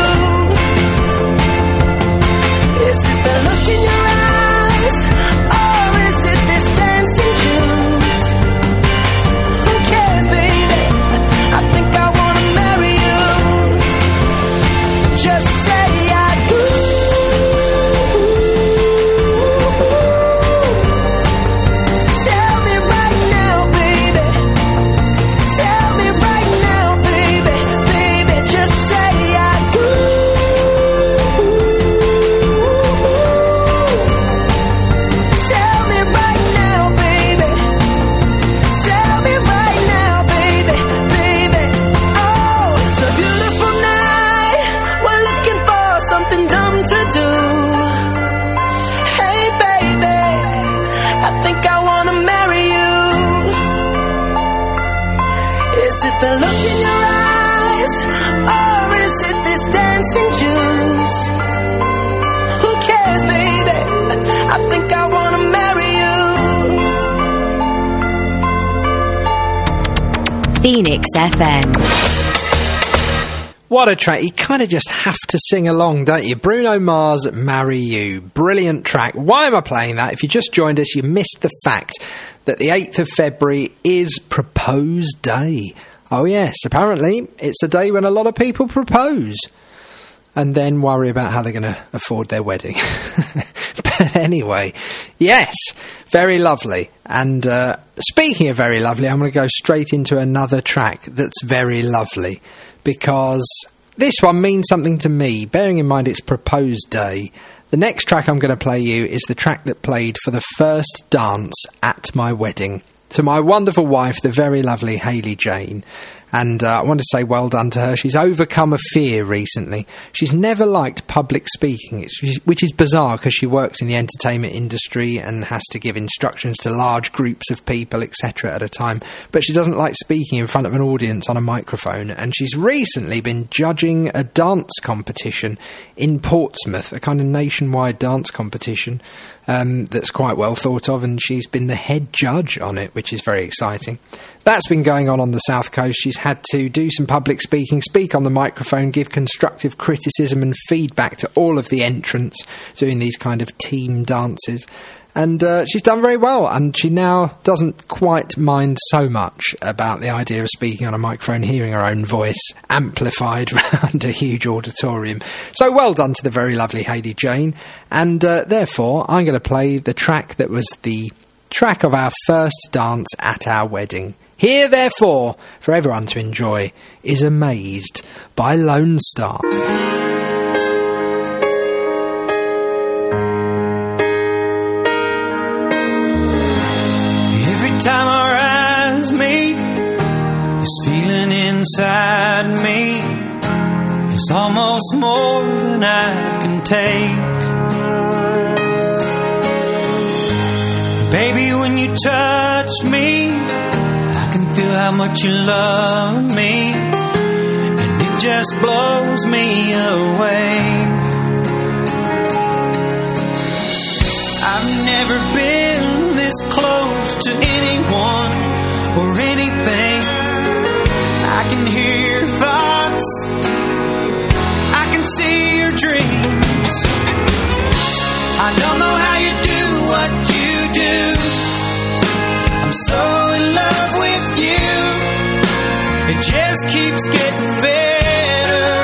Is it the look in your eyes, or is it this dancing juice? Who cares, baby? I think I wanna marry you. Just say I do. Tell me right now, baby. Tell me right now, baby. Baby, just say I do. Tell me right now, baby. Tell me right now, baby. Baby, oh, it's a beautiful night. We're looking for something dumb to do. Hey, baby, I think I wanna marry you. Is it the look in your eyes, or is it this dancing juice? Who cares, baby? I think I wanna marry you. Phoenix FM. What a track. You kind of just have to sing along, don't you? Bruno Mars, Marry You. Brilliant track. Why am I playing that? If you just joined us, you missed the fact that the 8th of February is Propose Day. Oh yes, apparently it's a day when a lot of people propose and then worry about how they're going to afford their wedding. But anyway, yes, very lovely. And speaking of very lovely, I'm going to go straight into another track that's very lovely, because this one means something to me, bearing in mind it's Propose Day. The next track I'm going to play you is the track that played for the first dance at my wedding, to my wonderful wife, the very lovely Hayley Jane. And I want to say well done to her. She's overcome a fear recently. She's never liked public speaking, which is bizarre because she works in the entertainment industry and has to give instructions to large groups of people, etc. at a time. But she doesn't like speaking in front of an audience on a microphone. And she's recently been judging a dance competition in Portsmouth, a kind of nationwide dance competition that's quite well thought of, and she's been the head judge on it, which is very exciting. That's been going on the South Coast. She's had to do some public speaking, speak on the microphone, give constructive criticism and feedback to all of the entrants doing these kind of team dances. And she's done very well, and she now doesn't quite mind so much about the idea of speaking on a microphone, hearing her own voice amplified around a huge auditorium. So well done to the very lovely Hayley Jane, and therefore I'm going to play the track that was the track of our first dance at our wedding. Here, therefore, for everyone to enjoy, is Amazed by Lone Star. Time our eyes meet, this feeling inside me is almost more than I can take. Baby, when you touch me, I can feel how much you love me, and it just blows me away. I've never been this close to anyone or anything. I can hear your thoughts, I can see your dreams. I don't know how you do what you do. I'm so in love with you. It just keeps getting better.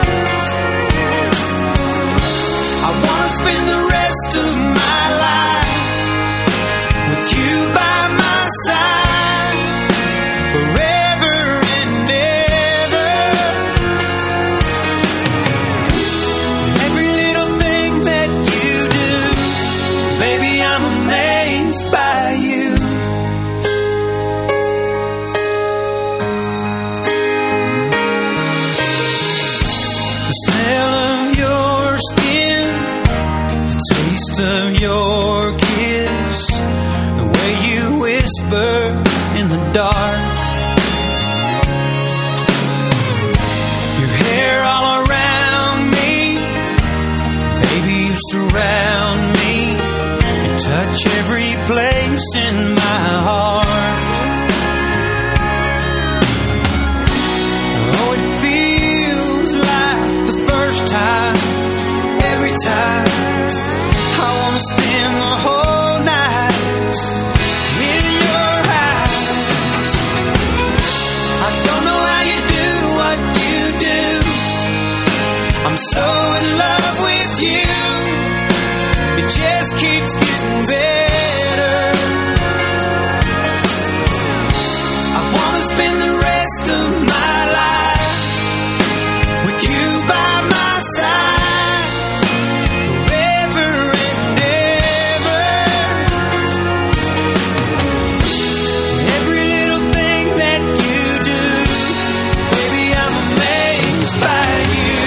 I wanna spend the rest of my life with you by my side forever and ever. Every little thing that you do, baby, I'm amazed by you. The smell of your skin, the taste of your kiss, the way you whisper in the dark, your hair all around me, baby, you surround me, you touch every place in my heart. Oh, it feels like the first time, every time. I wanna spend the whole night in your eyes. I don't know how you do what you do. I'm so in love with you. It just keeps getting better. I wanna spend the rest of my life with you by my side forever and ever. Every little thing that you do, baby, I'm amazed by you.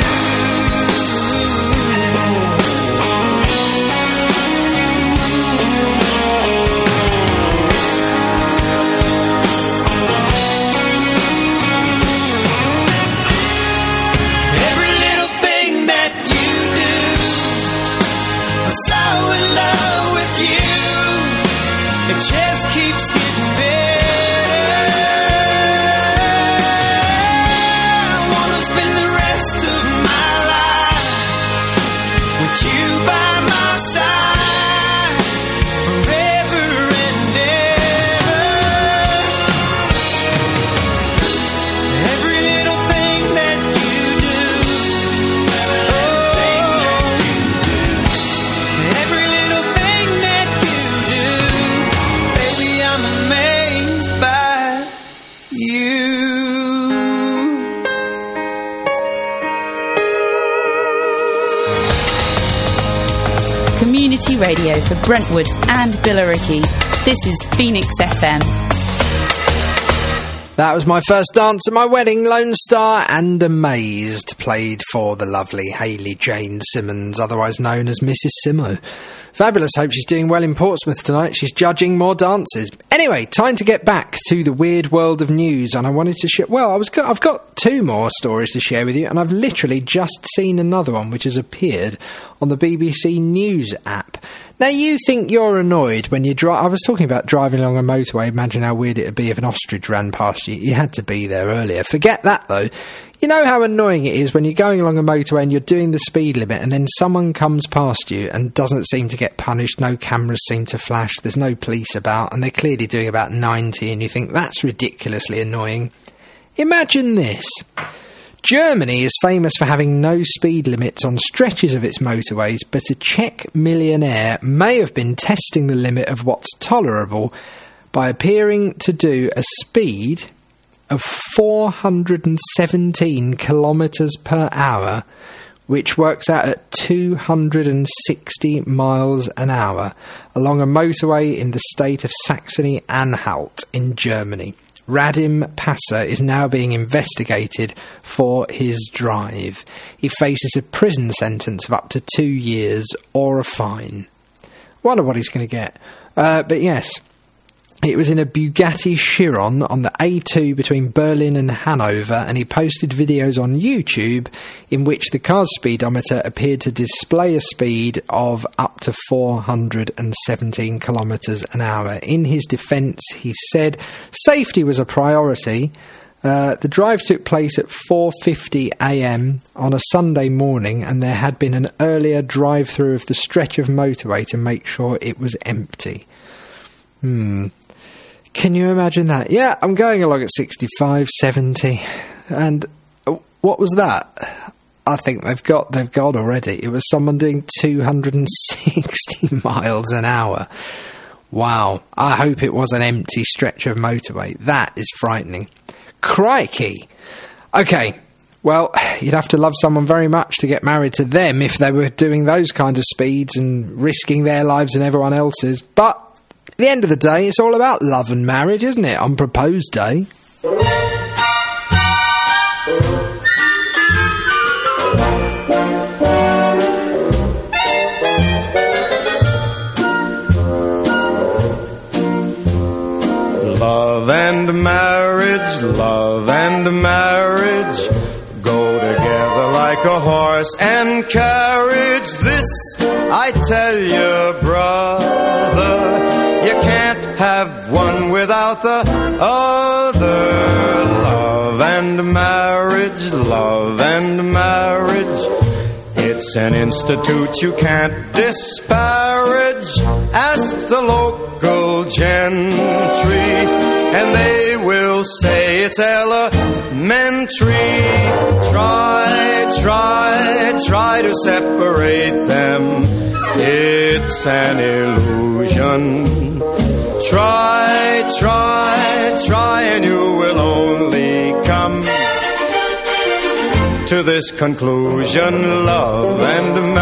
Every little thing that you do, I'm so in love with you. It just keeps getting better. I wanna spend the rest of my life with you by my side forever and ever. Every little thing that you do, every little thing that you do, baby, I'm amazed by you. Community radio for Brentwood and Billericay. This is Phoenix FM. That was my first dance at my wedding, Lone Star and Amazed, played for the lovely Hayley Jane Simmons, otherwise known as Mrs. Simo. Fabulous, hope she's doing well in Portsmouth tonight. She's judging more dances. Anyway, time to get back to the weird world of news, and I wanted to share... Well, I've got two more stories to share with you, and I've literally just seen another one which has appeared on the BBC News app. Now, you think you're annoyed when you drive... I was talking about driving along a motorway. Imagine how weird it would be if an ostrich ran past you. You had to be there earlier. Forget that, though. You know how annoying it is when you're going along a motorway and you're doing the speed limit and then someone comes past you and doesn't seem to get punished, no cameras seem to flash, there's no police about, and they're clearly doing about 90, and you think, that's ridiculously annoying. Imagine this. Germany is famous for having no speed limits on stretches of its motorways, but a Czech millionaire may have been testing the limit of what's tolerable by appearing to do a speed of 417 kilometres per hour, which works out at 260 miles an hour, along a motorway in the state of Saxony-Anhalt in Germany. Radim Passer is now being investigated for his drive. He faces a prison sentence of up to 2 years or a fine. Wonder what he's going to get. But yes, it was in a Bugatti Chiron on the A2 between Berlin and Hanover, and he posted videos on YouTube in which the car's speedometer appeared to display a speed of up to 417 kilometres an hour. In his defence, he said safety was a priority. The drive took place at 4:50 a.m. on a Sunday morning, and there had been an earlier drive-through of the stretch of motorway to make sure it was empty. Can you imagine that? Yeah, I'm going along at 65, 70, and what was that? I think they've gone already. It was someone doing 260 miles an hour. Wow, I hope it was an empty stretch of motorway. That is frightening. Crikey. Okay, well, you'd have to love someone very much to get married to them if they were doing those kind of speeds and risking their lives and everyone else's. But at the end of the day, it's all about love and marriage, isn't it, on Proposed Day? Love and marriage go together like a horse and carriage. This I tell you, brother, you can't have one without the other. Love and marriage, it's an institute you can't disparage. Ask the local gentry, and they will say it's elementary. Try to separate them. It's an illusion. Try, and you will only come to this conclusion. Love and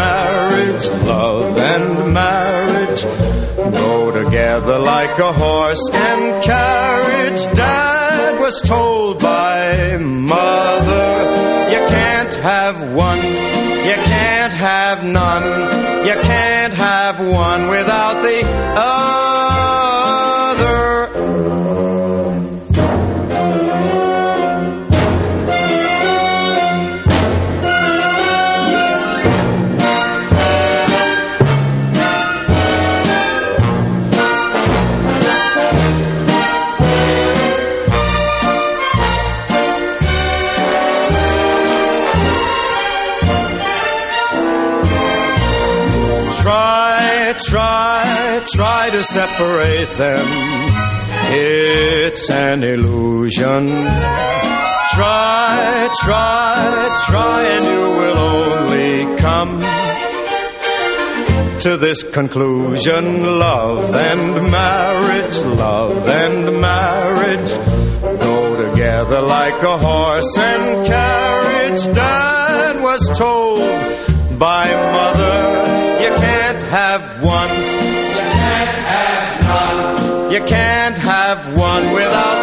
marriage go together like a horse and carriage. Dad was told by mother, you can't have one, you can't have none, you can't have one without the other. Try to separate them. It's an illusion. Try, and you will only come to this conclusion. Love and marriage go together like a horse and carriage. Dad was told by mother, you can't have one, you can't have one without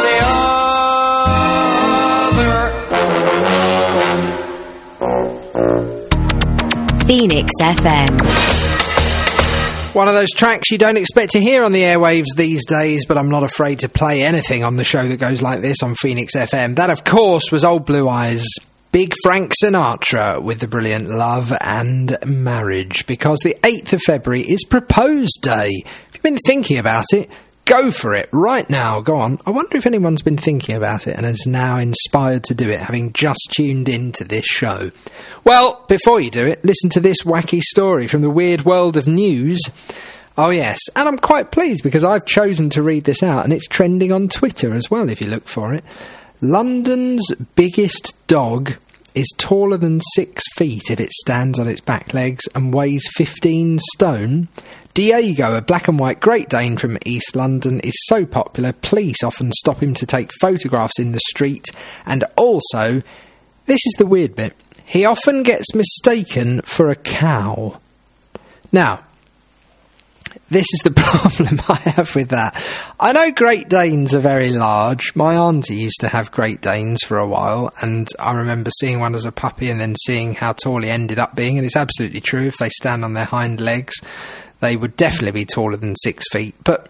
the other. Phoenix FM. One of those tracks you don't expect to hear on the airwaves these days, but I'm not afraid to play anything on the show that goes like this on Phoenix FM. That, of course, was Old Blue Eyes' Big Frank Sinatra with the brilliant Love and Marriage, because the 8th of February is Proposed Day. If you've been thinking about it, go for it right now. Go on. I wonder if anyone's been thinking about it and is now inspired to do it, having just tuned into this show. Well, before you do it, listen to this wacky story from the weird world of news. Oh yes, and I'm quite pleased because I've chosen to read this out, and it's trending on Twitter as well if you look for it. London's biggest dog is taller than 6 feet if it stands on its back legs and weighs 15 stone. Diego, a black and white Great Dane from East London, is so popular, police often stop him to take photographs in the street. And also, this is the weird bit, he often gets mistaken for a cow. Now, this is the problem I have with that. I know Great Danes are very large. My auntie used to have Great Danes for a while, and I remember seeing one as a puppy and then seeing how tall he ended up being, and it's absolutely true. If they stand on their hind legs, they would definitely be taller than 6 feet. But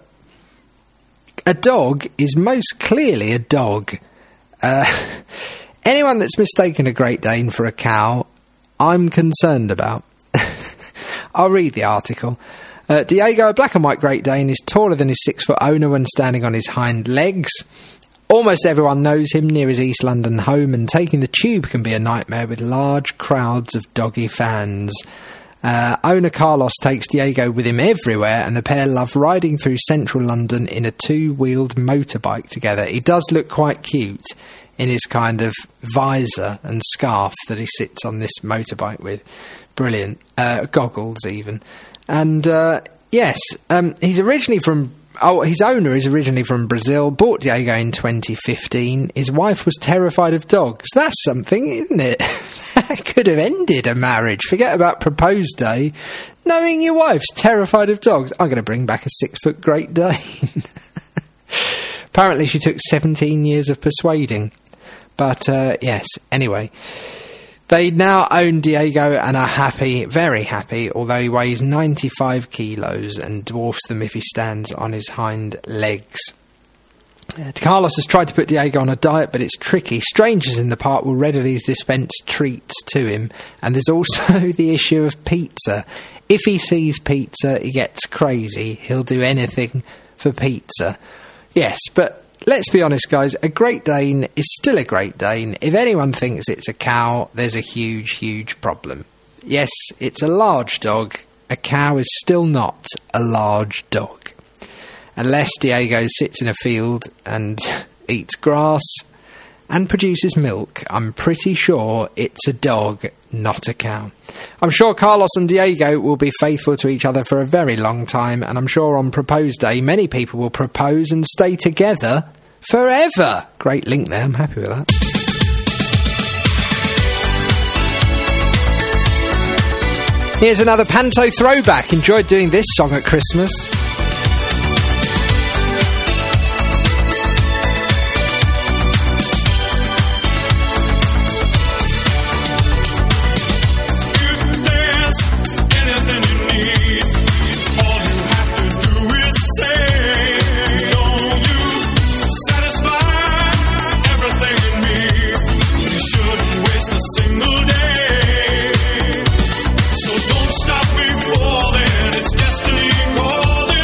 a dog is most clearly a dog. Anyone that's mistaken a Great Dane for a cow, I'm concerned about. I'll read the article. Diego, a black and white Great Dane, is taller than his 6-foot owner when standing on his hind legs. Almost everyone knows him near his East London home, and taking the tube can be a nightmare with large crowds of doggy fans. Owner Carlos takes Diego with him everywhere, and the pair love riding through central London in a 2-wheeled motorbike together. He does look quite cute in his kind of visor and scarf that he sits on this motorbike with. Brilliant. Goggles even. And yes, he's originally from... Oh, his owner is originally from Brazil, bought Diego in 2015. His wife was terrified of dogs. That's something, isn't it? That could have ended a marriage. Forget about propose day. Knowing your wife's terrified of dogs. I'm going to bring back a 6-foot Great Dane. Apparently she took 17 years of persuading. But, yes, anyway... They now own Diego and are happy, very happy, although he weighs 95 kilos and dwarfs them if he stands on his hind legs. Carlos has tried to put Diego on a diet, but it's tricky. Strangers in the park will readily dispense treats to him, and there's also the issue of pizza. If he sees pizza, he gets crazy. He'll do anything for pizza. Yes, but... let's be honest, guys, a Great Dane is still a Great Dane. If anyone thinks it's a cow, there's a huge, huge problem. Yes, it's a large dog. A cow is still not a large dog. Unless Diego sits in a field and eats grass and produces milk, I'm pretty sure it's a dog, not a cow. I'm sure Carlos and Diego will be faithful to each other for a very long time, and I'm sure on propose day many people will propose and stay together forever. Great link there, I'm happy with that. Here's another Panto throwback. Enjoyed doing this song at Christmas. Single day. So don't stop before then. It's destiny calling.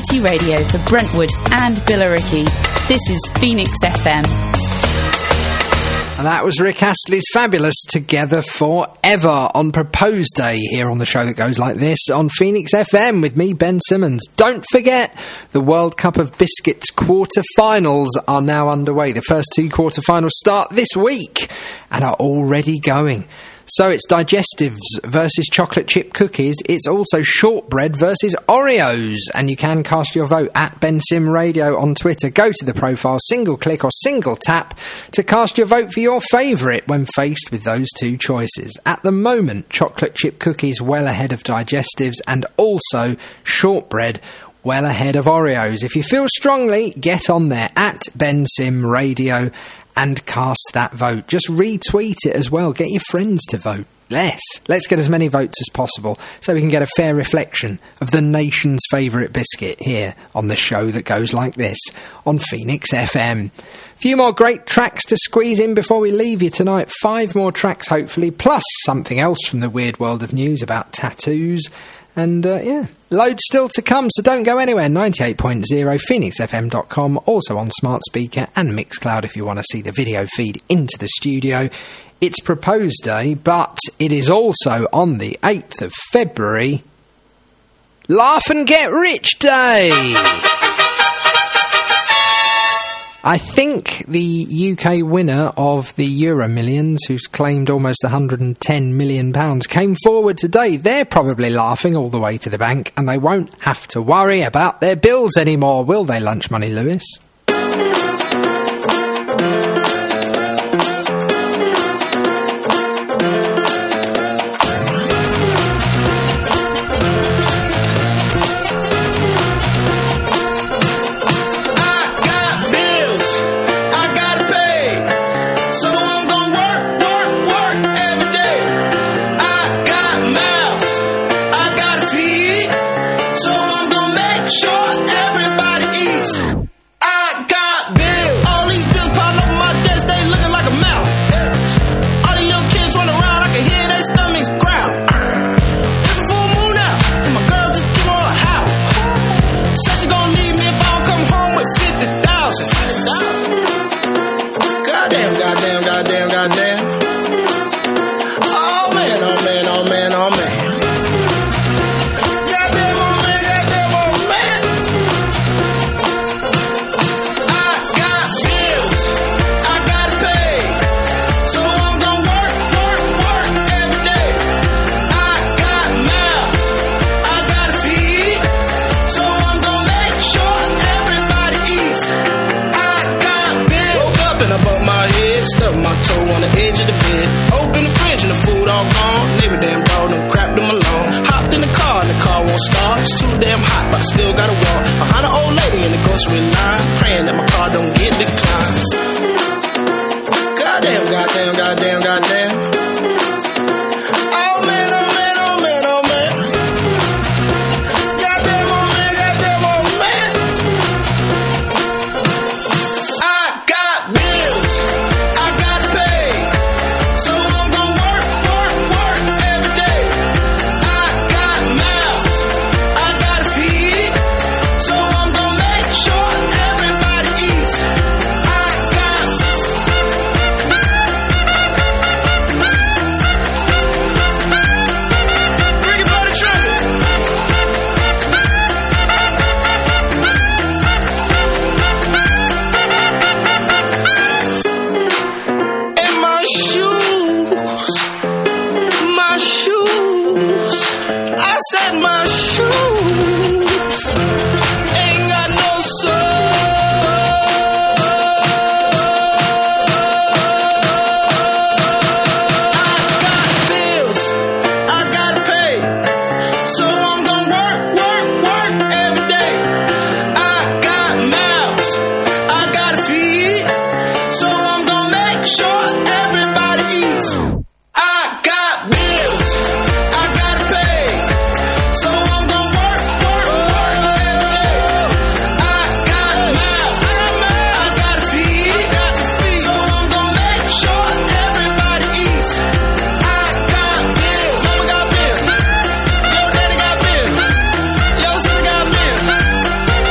Community radio for Brentwood and Billericay. This is Phoenix FM. And that was Rick Astley's fabulous Together Forever on Propose Day here on the show that goes like this on Phoenix FM with me, Ben Simmons. Don't forget, the World Cup of Biscuits quarter-finals are now underway. The first two quarter-finals start this week and are already going. So it's digestives versus chocolate chip cookies. It's also shortbread versus Oreos. And you can cast your vote at Ben Sim Radio on Twitter. Go to the profile, single click or single tap to cast your vote for your favourite when faced with those two choices. At the moment, chocolate chip cookies well ahead of digestives and also shortbread well ahead of Oreos. If you feel strongly, get on there at Ben Sim Radio and cast that vote. Just retweet it as well. Get your friends to vote. Let's get as many votes as possible so we can get a fair reflection of the nation's favourite biscuit here on the show that goes like this on Phoenix FM. A few more great tracks to squeeze in before we leave you tonight. 5 more tracks, hopefully, plus something else from the weird world of news about tattoos. And, loads still to come, so don't go anywhere. 98.0, phoenixfm.com, also on smart speaker and Mixcloud if you want to see the video feed into the studio. It's Propose Day, but it is also on the 8th of February, Laugh and Get Rich Day. I think the UK winner of the Euro Millions, who's claimed almost £110 million, came forward today. They're probably laughing all the way to the bank, and they won't have to worry about their bills anymore, will they, Lunch Money Lewis? Still gotta walk behind an old lady in the grocery line, praying that my car don't get declined. Goddamn, goddamn, goddamn, goddamn. Oh man, oh man, oh man, oh man. Goddamn, oh man, goddamn, oh man. I got bills, I gotta pay, so I'm gonna work every day. I got mouths, I gotta feed, so I'm gonna make sure everybody eats. I got bring it by the trumpet. And my shoes, I said my shoes ain't got no soul. I got bills, I gotta pay, so I'm gonna work every day. I got mouths, I gotta feed, so I'm gonna make sure everybody eats. I got bills, I gotta pay, so I'm gonna work every day. I got mouths, I gotta feed, so I'm gonna make sure everybody eats. I got bills, mama got bills, yo daddy got bills, yo sister got bills.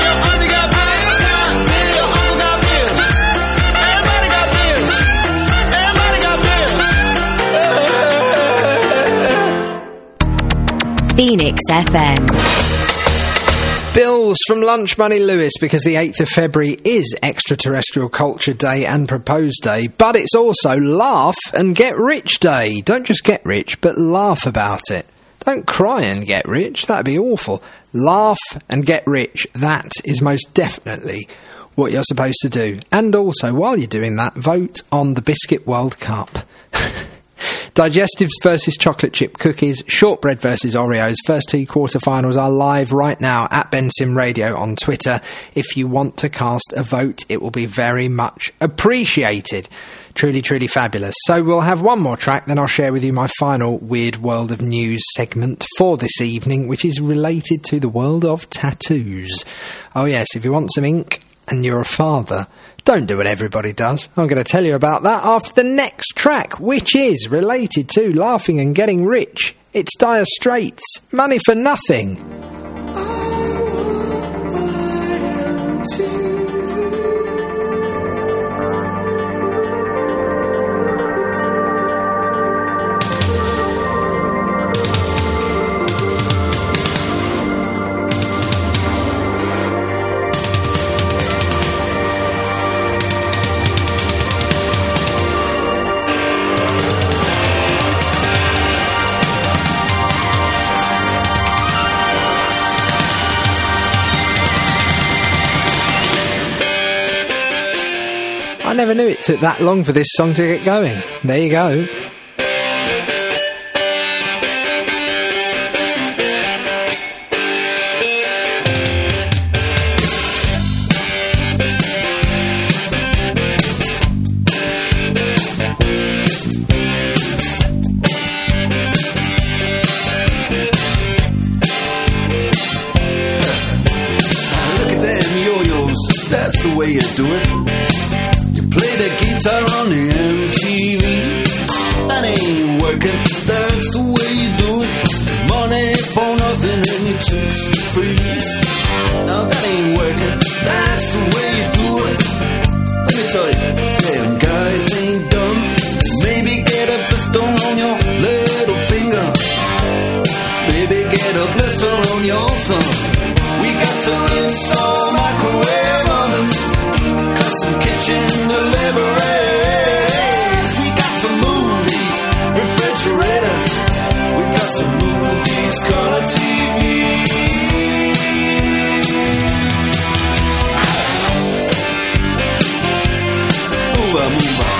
Phoenix FM. Bills from Lunch Money Lewis, because the 8th of February is Extraterrestrial Culture Day and Propose Day, but it's also Laugh and Get Rich Day. Don't just get rich, but laugh about it. Don't cry and get rich, that'd be awful. Laugh and get rich, that is most definitely what you're supposed to do. And also, while you're doing that, vote on the Biscuit World Cup. Digestives versus chocolate chip cookies, shortbread versus Oreos. First two quarterfinals are live right now at Ben Sim Radio on Twitter. If you want to cast a vote, it will be very much appreciated. Truly, truly fabulous. So we'll have one more track, then I'll share with you my final Weird World of News segment for this evening, which is related to the world of tattoos. Oh yes, if you want some ink and you're a father, don't do what everybody does. I'm going to tell you about that after the next track, which is related to laughing and getting rich. It's Dire Straits, Money for Nothing. I never knew it took that long for this song to get going. There you go. Look at them yo-yos, that's the way you do it. Play the guitar on the MTV. That ain't working, that's the way you do it. Money for nothing and your chicks for free. Now that ain't working, that's the way you do it. Let me tell you, damn guys ain't dumb. Maybe get a blister on your little finger. Maybe get a blister on your thumb. We got to install microwave ovens, custom kitchen deliveries. We got to move these refrigerators. We got to move these color TVs. Move on, move on.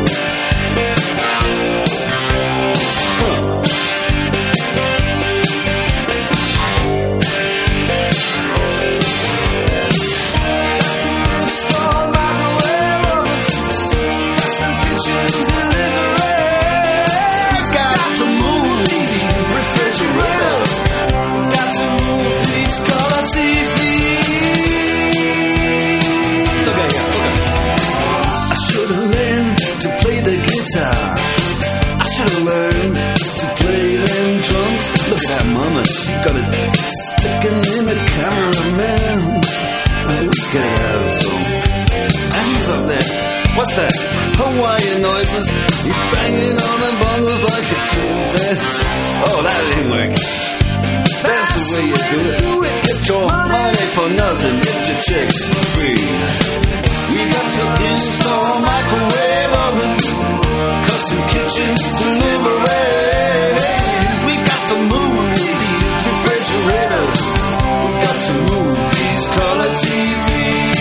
Got it sticking in the cameraman. We could have some. And he's up there. What's that? Hawaiian noises. He's banging on the bongos like a chimpanzee. Oh, that ain't working. That's the way you do it. Get your money for nothing. Get your chicks for free. We got to install microwave oven, custom kitchen deliveries. We got to move refrigerators. We got to move these color TVs.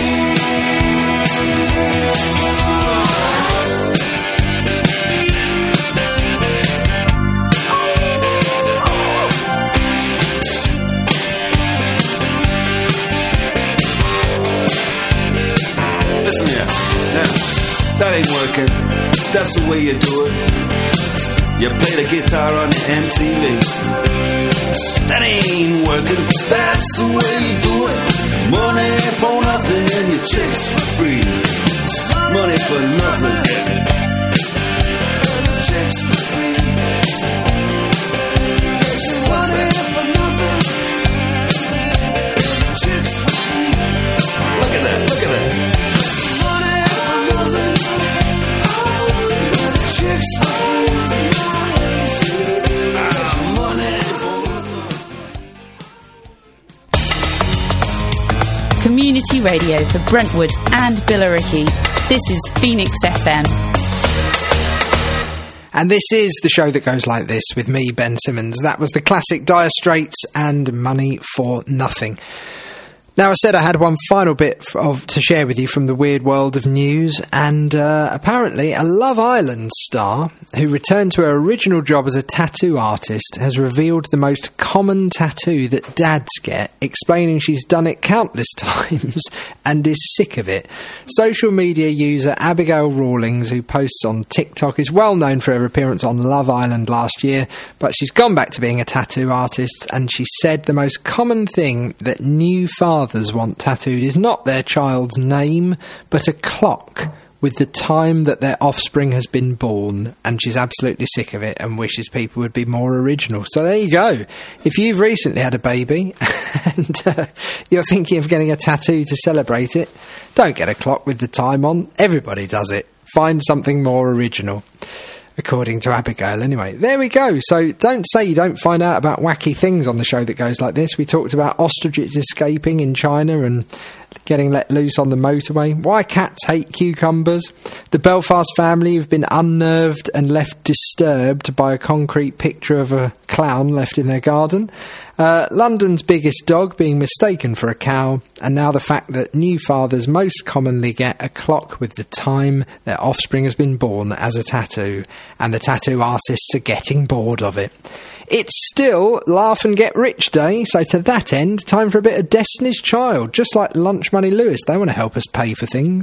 Listen here, now, that ain't working. That's the way you do it. You play the guitar on the MTV. That ain't working, that's the way you do it. Money for nothing and your chicks for free. Money for nothing and your chicks for free. Money for nothing, chicks for free. Look at that, look at that. Money for nothing, chicks for free. Money for nothing. radio for Brentwood and Billericay. This is Phoenix FM. And this is the show that goes like this with me, Ben Simmons. That was the classic Dire Straits and Money for Nothing. Now, I said I had one final bit to share with you from the weird world of news, and apparently a Love Island star who returned to her original job as a tattoo artist has revealed the most common tattoo that dads get, explaining she's done it countless times and is sick of it. Social media user Abigail Rawlings, who posts on TikTok, is well known for her appearance on Love Island last year, but she's gone back to being a tattoo artist, and she said the most common thing that new fathers want tattooed is not their child's name, but a clock with the time that their offspring has been born, and she's absolutely sick of it and wishes people would be more original. So there you go. If you've recently had a baby and you're thinking of getting a tattoo to celebrate it, don't get a clock with the time on. Everybody does it. Find something more original. According to Abigail, anyway. There we go. So don't say you don't find out about wacky things on the show that goes like this. We talked about ostriches escaping in China and getting let loose on the motorway. Why cats hate cucumbers. The Belfast family have been unnerved and left disturbed by a concrete picture of a clown left in their garden. London's biggest dog being mistaken for a cow. And now the fact that new fathers most commonly get a clock with the time their offspring has been born as a tattoo. And the tattoo artists are getting bored of it. It's still Laugh and Get Rich Day, so to that end, time for a bit of Destiny's Child. Just like Lunch Money Lewis, they want to help us pay for things.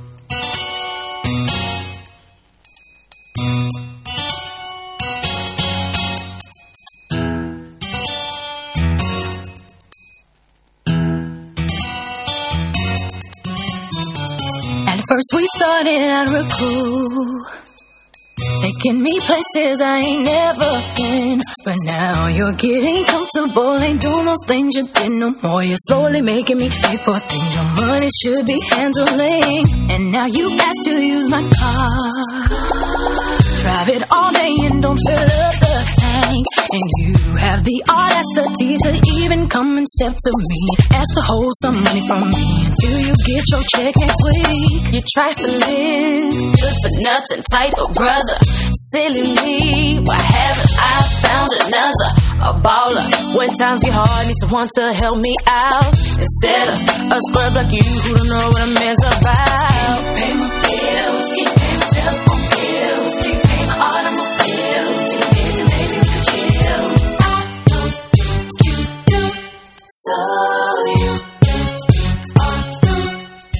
At first we started out real cool, taking me places I ain't never been. But now you're getting comfortable, ain't doing those things you did no more. You're slowly making me pay for things your money should be handling. And now you ask to use my car, drive it all day and don't fill up the tank. And you have the audacity to even come and step to me, ask to hold some money from me until you get your check next week. You're trifling, good for nothing type of brother. Silly me, why haven't I found another? A baller, when times get hard, need someone to help me out. Instead of a scrub like you who don't know what a man's about. Can you pay my bills? Can you pay my telephone bills? Can you pay my automobiles? Can you pay the baby to chill? I know you do, so you are through.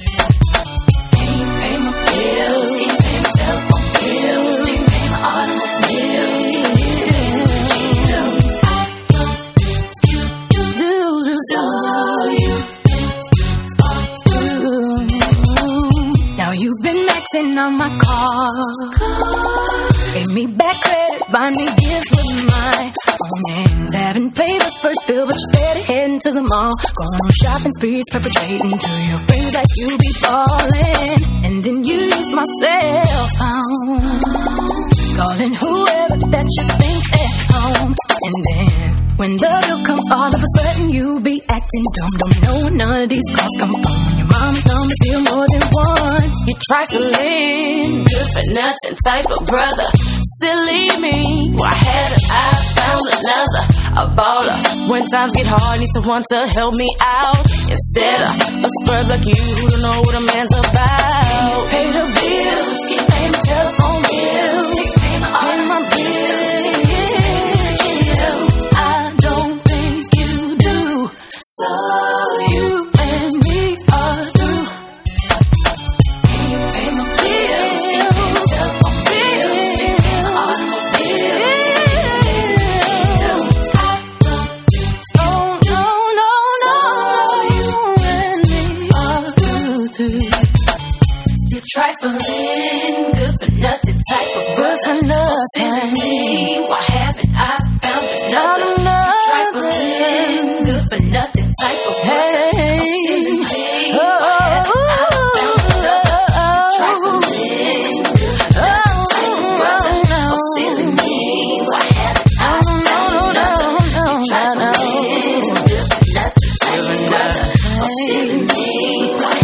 Can you pay my bills? Can you pay my telephone bills? Can you pay my automobiles? Can you pay the baby to chill? I know you do, so you are through. Now you've been maxing on my car, gave me back credit, buy me gifts with my own hands. Haven't paid the first bill, but you're steady heading to the mall, going on shopping sprees, perpetrating to your friends that you be falling. And then you use my cell phone, calling whoever that you think at home. And then when the bill comes, all of a sudden you be acting dumb. Don't know where none of these calls come from. When your mom's numbers here more than once. You're trifling, good for nothing type of brother. Silly me, why haven't I found another? A baller, when times get hard, need someone to help me out. Instead of a scrub like you who don't know what a man's about. Can you pay the bills? Can you pay my telephone bills? Can you pay my bills? I don't think you do, so you and me are through. Can you pay my bills? Can you pay my telephone bills? Can you pay my automobiles? Trifling, good for nothing type of brother. Silly me, why haven't I found another? Trifling, good for nothing type of brother. Silly me, why haven't I found another? Trifling, good for nothing type of brother. Silly me, why haven't I found another? Trifling, good for nothing type of brother. Silly me, why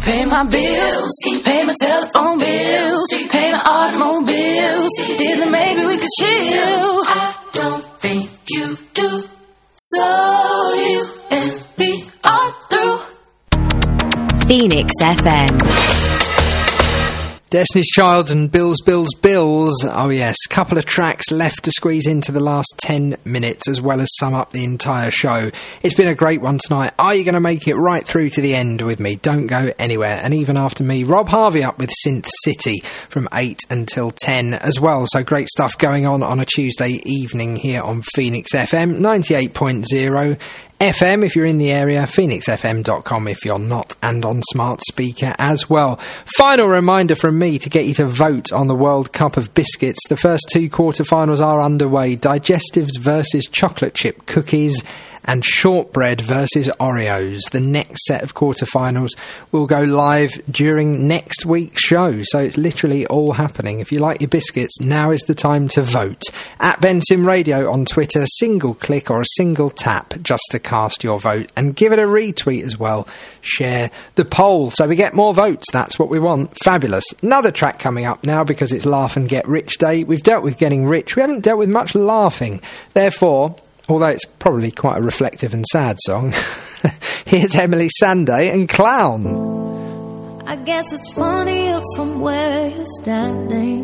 pay my bills, pay my telephone bills, pay my automobiles. Then maybe we could chill. I don't think you do. So you and me are through. Phoenix FM. Destiny's Child and Bills. Oh yes, couple of tracks left to squeeze into the last 10 minutes as well as sum up the entire show. It's been a great one tonight. Are you going to make it right through to the end with me? Don't go anywhere. And even after me, Rob Harvey up with Synth City from 8 until 10 as well. So great stuff going on a Tuesday evening here on Phoenix FM 98.0. FM if you're in the area, phoenixfm.com if you're not, and on smart speaker as well. Final reminder from me to get you to vote on the World Cup of Biscuits. The first 2 quarterfinals are underway. Digestives versus chocolate chip cookies and shortbread versus Oreos. The next set of quarterfinals will go live during next week's show, so it's literally all happening. If you like your biscuits, now is the time to vote. At Ben Sim Radio on Twitter, single click or a single tap just to cast your vote, and give it a retweet as well. Share the poll so we get more votes. That's what we want. Fabulous. Another track coming up now because it's Laugh and Get Rich Day. We've dealt with getting rich. We haven't dealt with much laughing. Therefore, although it's probably quite a reflective and sad song, here's Emily Sandé and Clown. I guess it's funnier from where you're standing,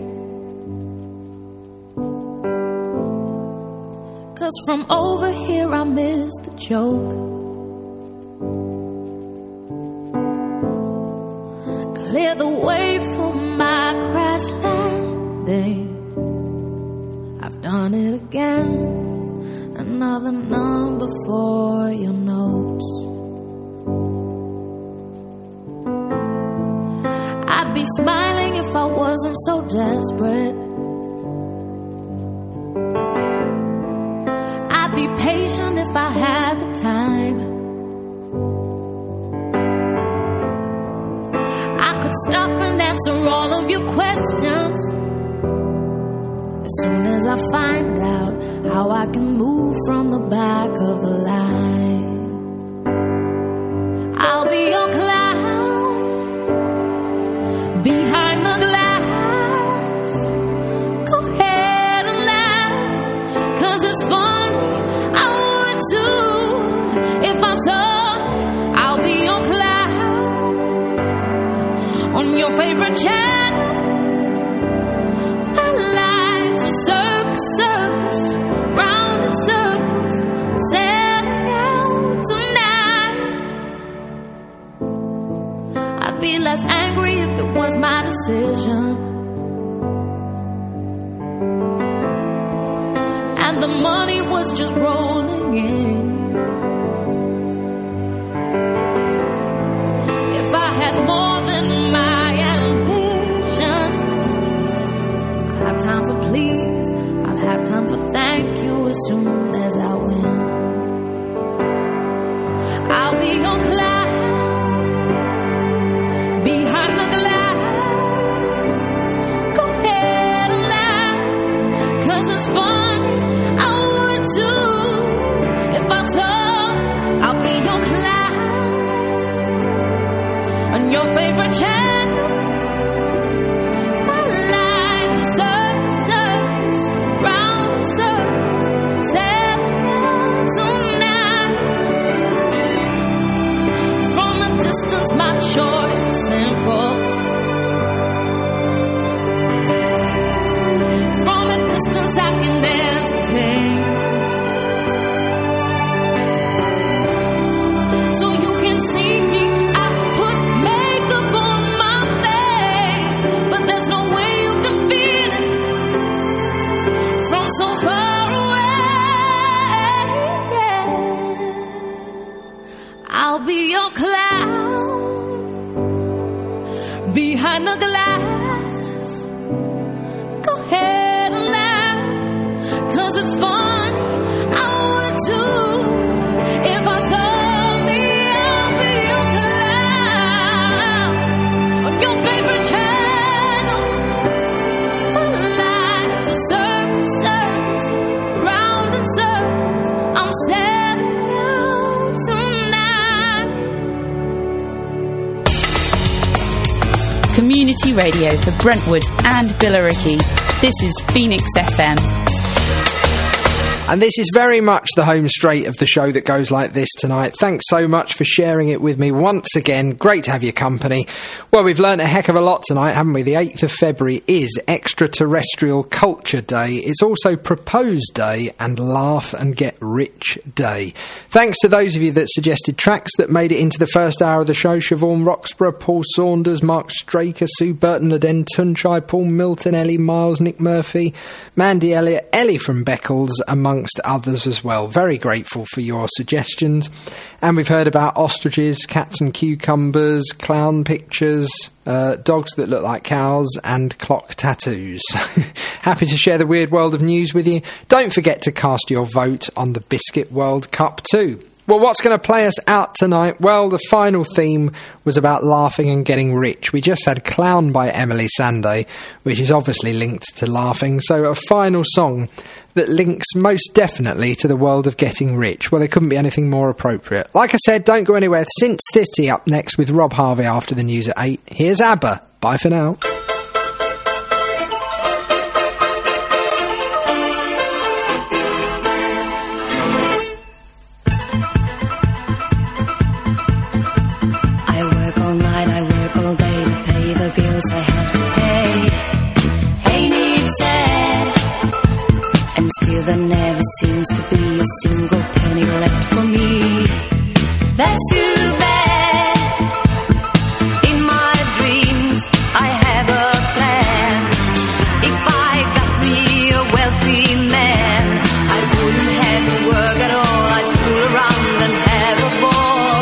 'cause from over here I miss the joke. Clear the way for my crash landing. I've done it again. Another number for your notes. I'd be smiling if I wasn't so desperate. I'd be patient if I had the time. I could stop and answer all of your questions as soon as I find out how I can move from the back of the line. I'll be your clown behind the glass. Go ahead and laugh, 'cause it's funny. I would too if I saw. I'll be your clown on your favorite channel. My life's a circus, round in circles, setting out tonight. I'd be less angry if it was my decision, and the money was just rolling in. If I had more than my ambition, I'd have time for please, I'll have time for thank you as soon as I win. I'll be your clown behind the glass. Go ahead and laugh, 'cause it's funny. I would too if I saw. I'll be your clown on your favorite channel. My life's a circus, round in circles, setting out tonight. From a distance, my choice is simple. From a distance, I can entertain. So you can see me. I put makeup on my face, but there's no way you can feel it from so far away. I'll be your clown behind the glass. Go ahead and laugh, 'cause it's fun. I would too if I saw me. I'll be your clown on your favorite channel. My life's a circus, round in circles. I'm setting out tonight. community radio for Brentwood and Billericay. This is Phoenix FM. And this is very much the home straight of the show that goes like this tonight. Thanks so much for sharing it with me once again. Great to have your company. Well, we've learnt a heck of a lot tonight, haven't we? The 8th of February is Extraterrestrial Culture Day. It's also Propose Day and Laugh and Get Rich Day. Thanks to those of you that suggested tracks that made it into the first hour of the show. Siobhan Roxburgh, Paul Saunders, Mark Straker, Sue Burton, Aden Tunchai, Paul Milton, Ellie Miles, Nick Murphy, Mandy Elliott, Ellie from Beccles, amongst others as well. Very grateful for your suggestions. And we've heard about ostriches, cats and cucumbers, clown pictures, dogs that look like cows, and clock tattoos. Happy to share the weird world of news with you. Don't forget to cast your vote on the Biscuit World Cup too. Well, what's going to play us out tonight? Well, the final theme was about laughing and getting rich. We just had Clown by Emily Sandé, which is obviously linked to laughing. So a final song that links most definitely to the world of getting rich. Well, there couldn't be anything more appropriate. Like I said, don't go anywhere. Sin City up next with Rob Harvey after the news at 8. Here's ABBA. Bye for now. I have to pay. Ain't it sad? And still there never seems to be a single penny left for me. That's too bad. In my dreams I have a plan. If I got me a wealthy man, I wouldn't have to work at all. I'd fool around and have a ball.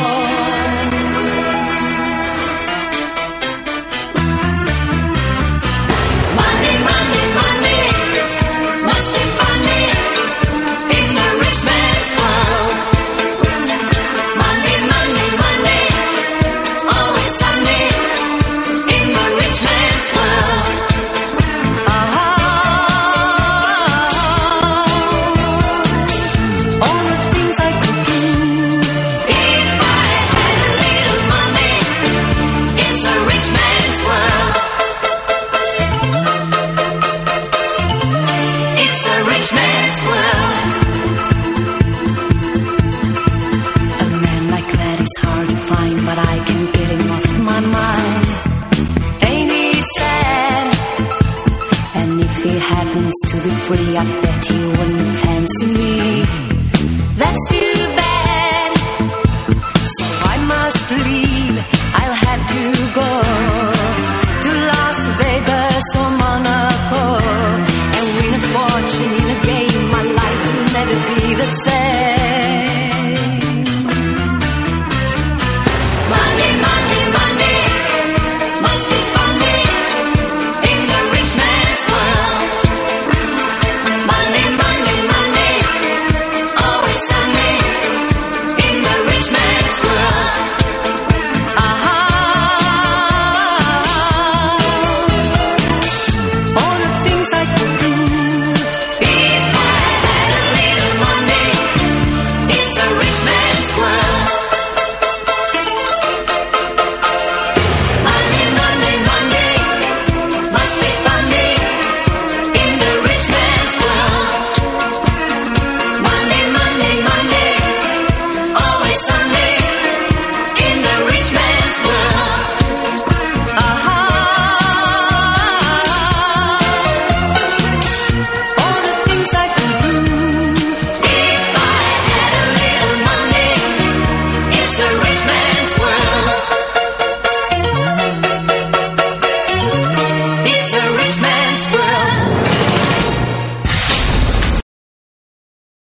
To be free, I bet he wouldn't fancy me. That's too bad. So I must leave. I'll have to go to Las Vegas or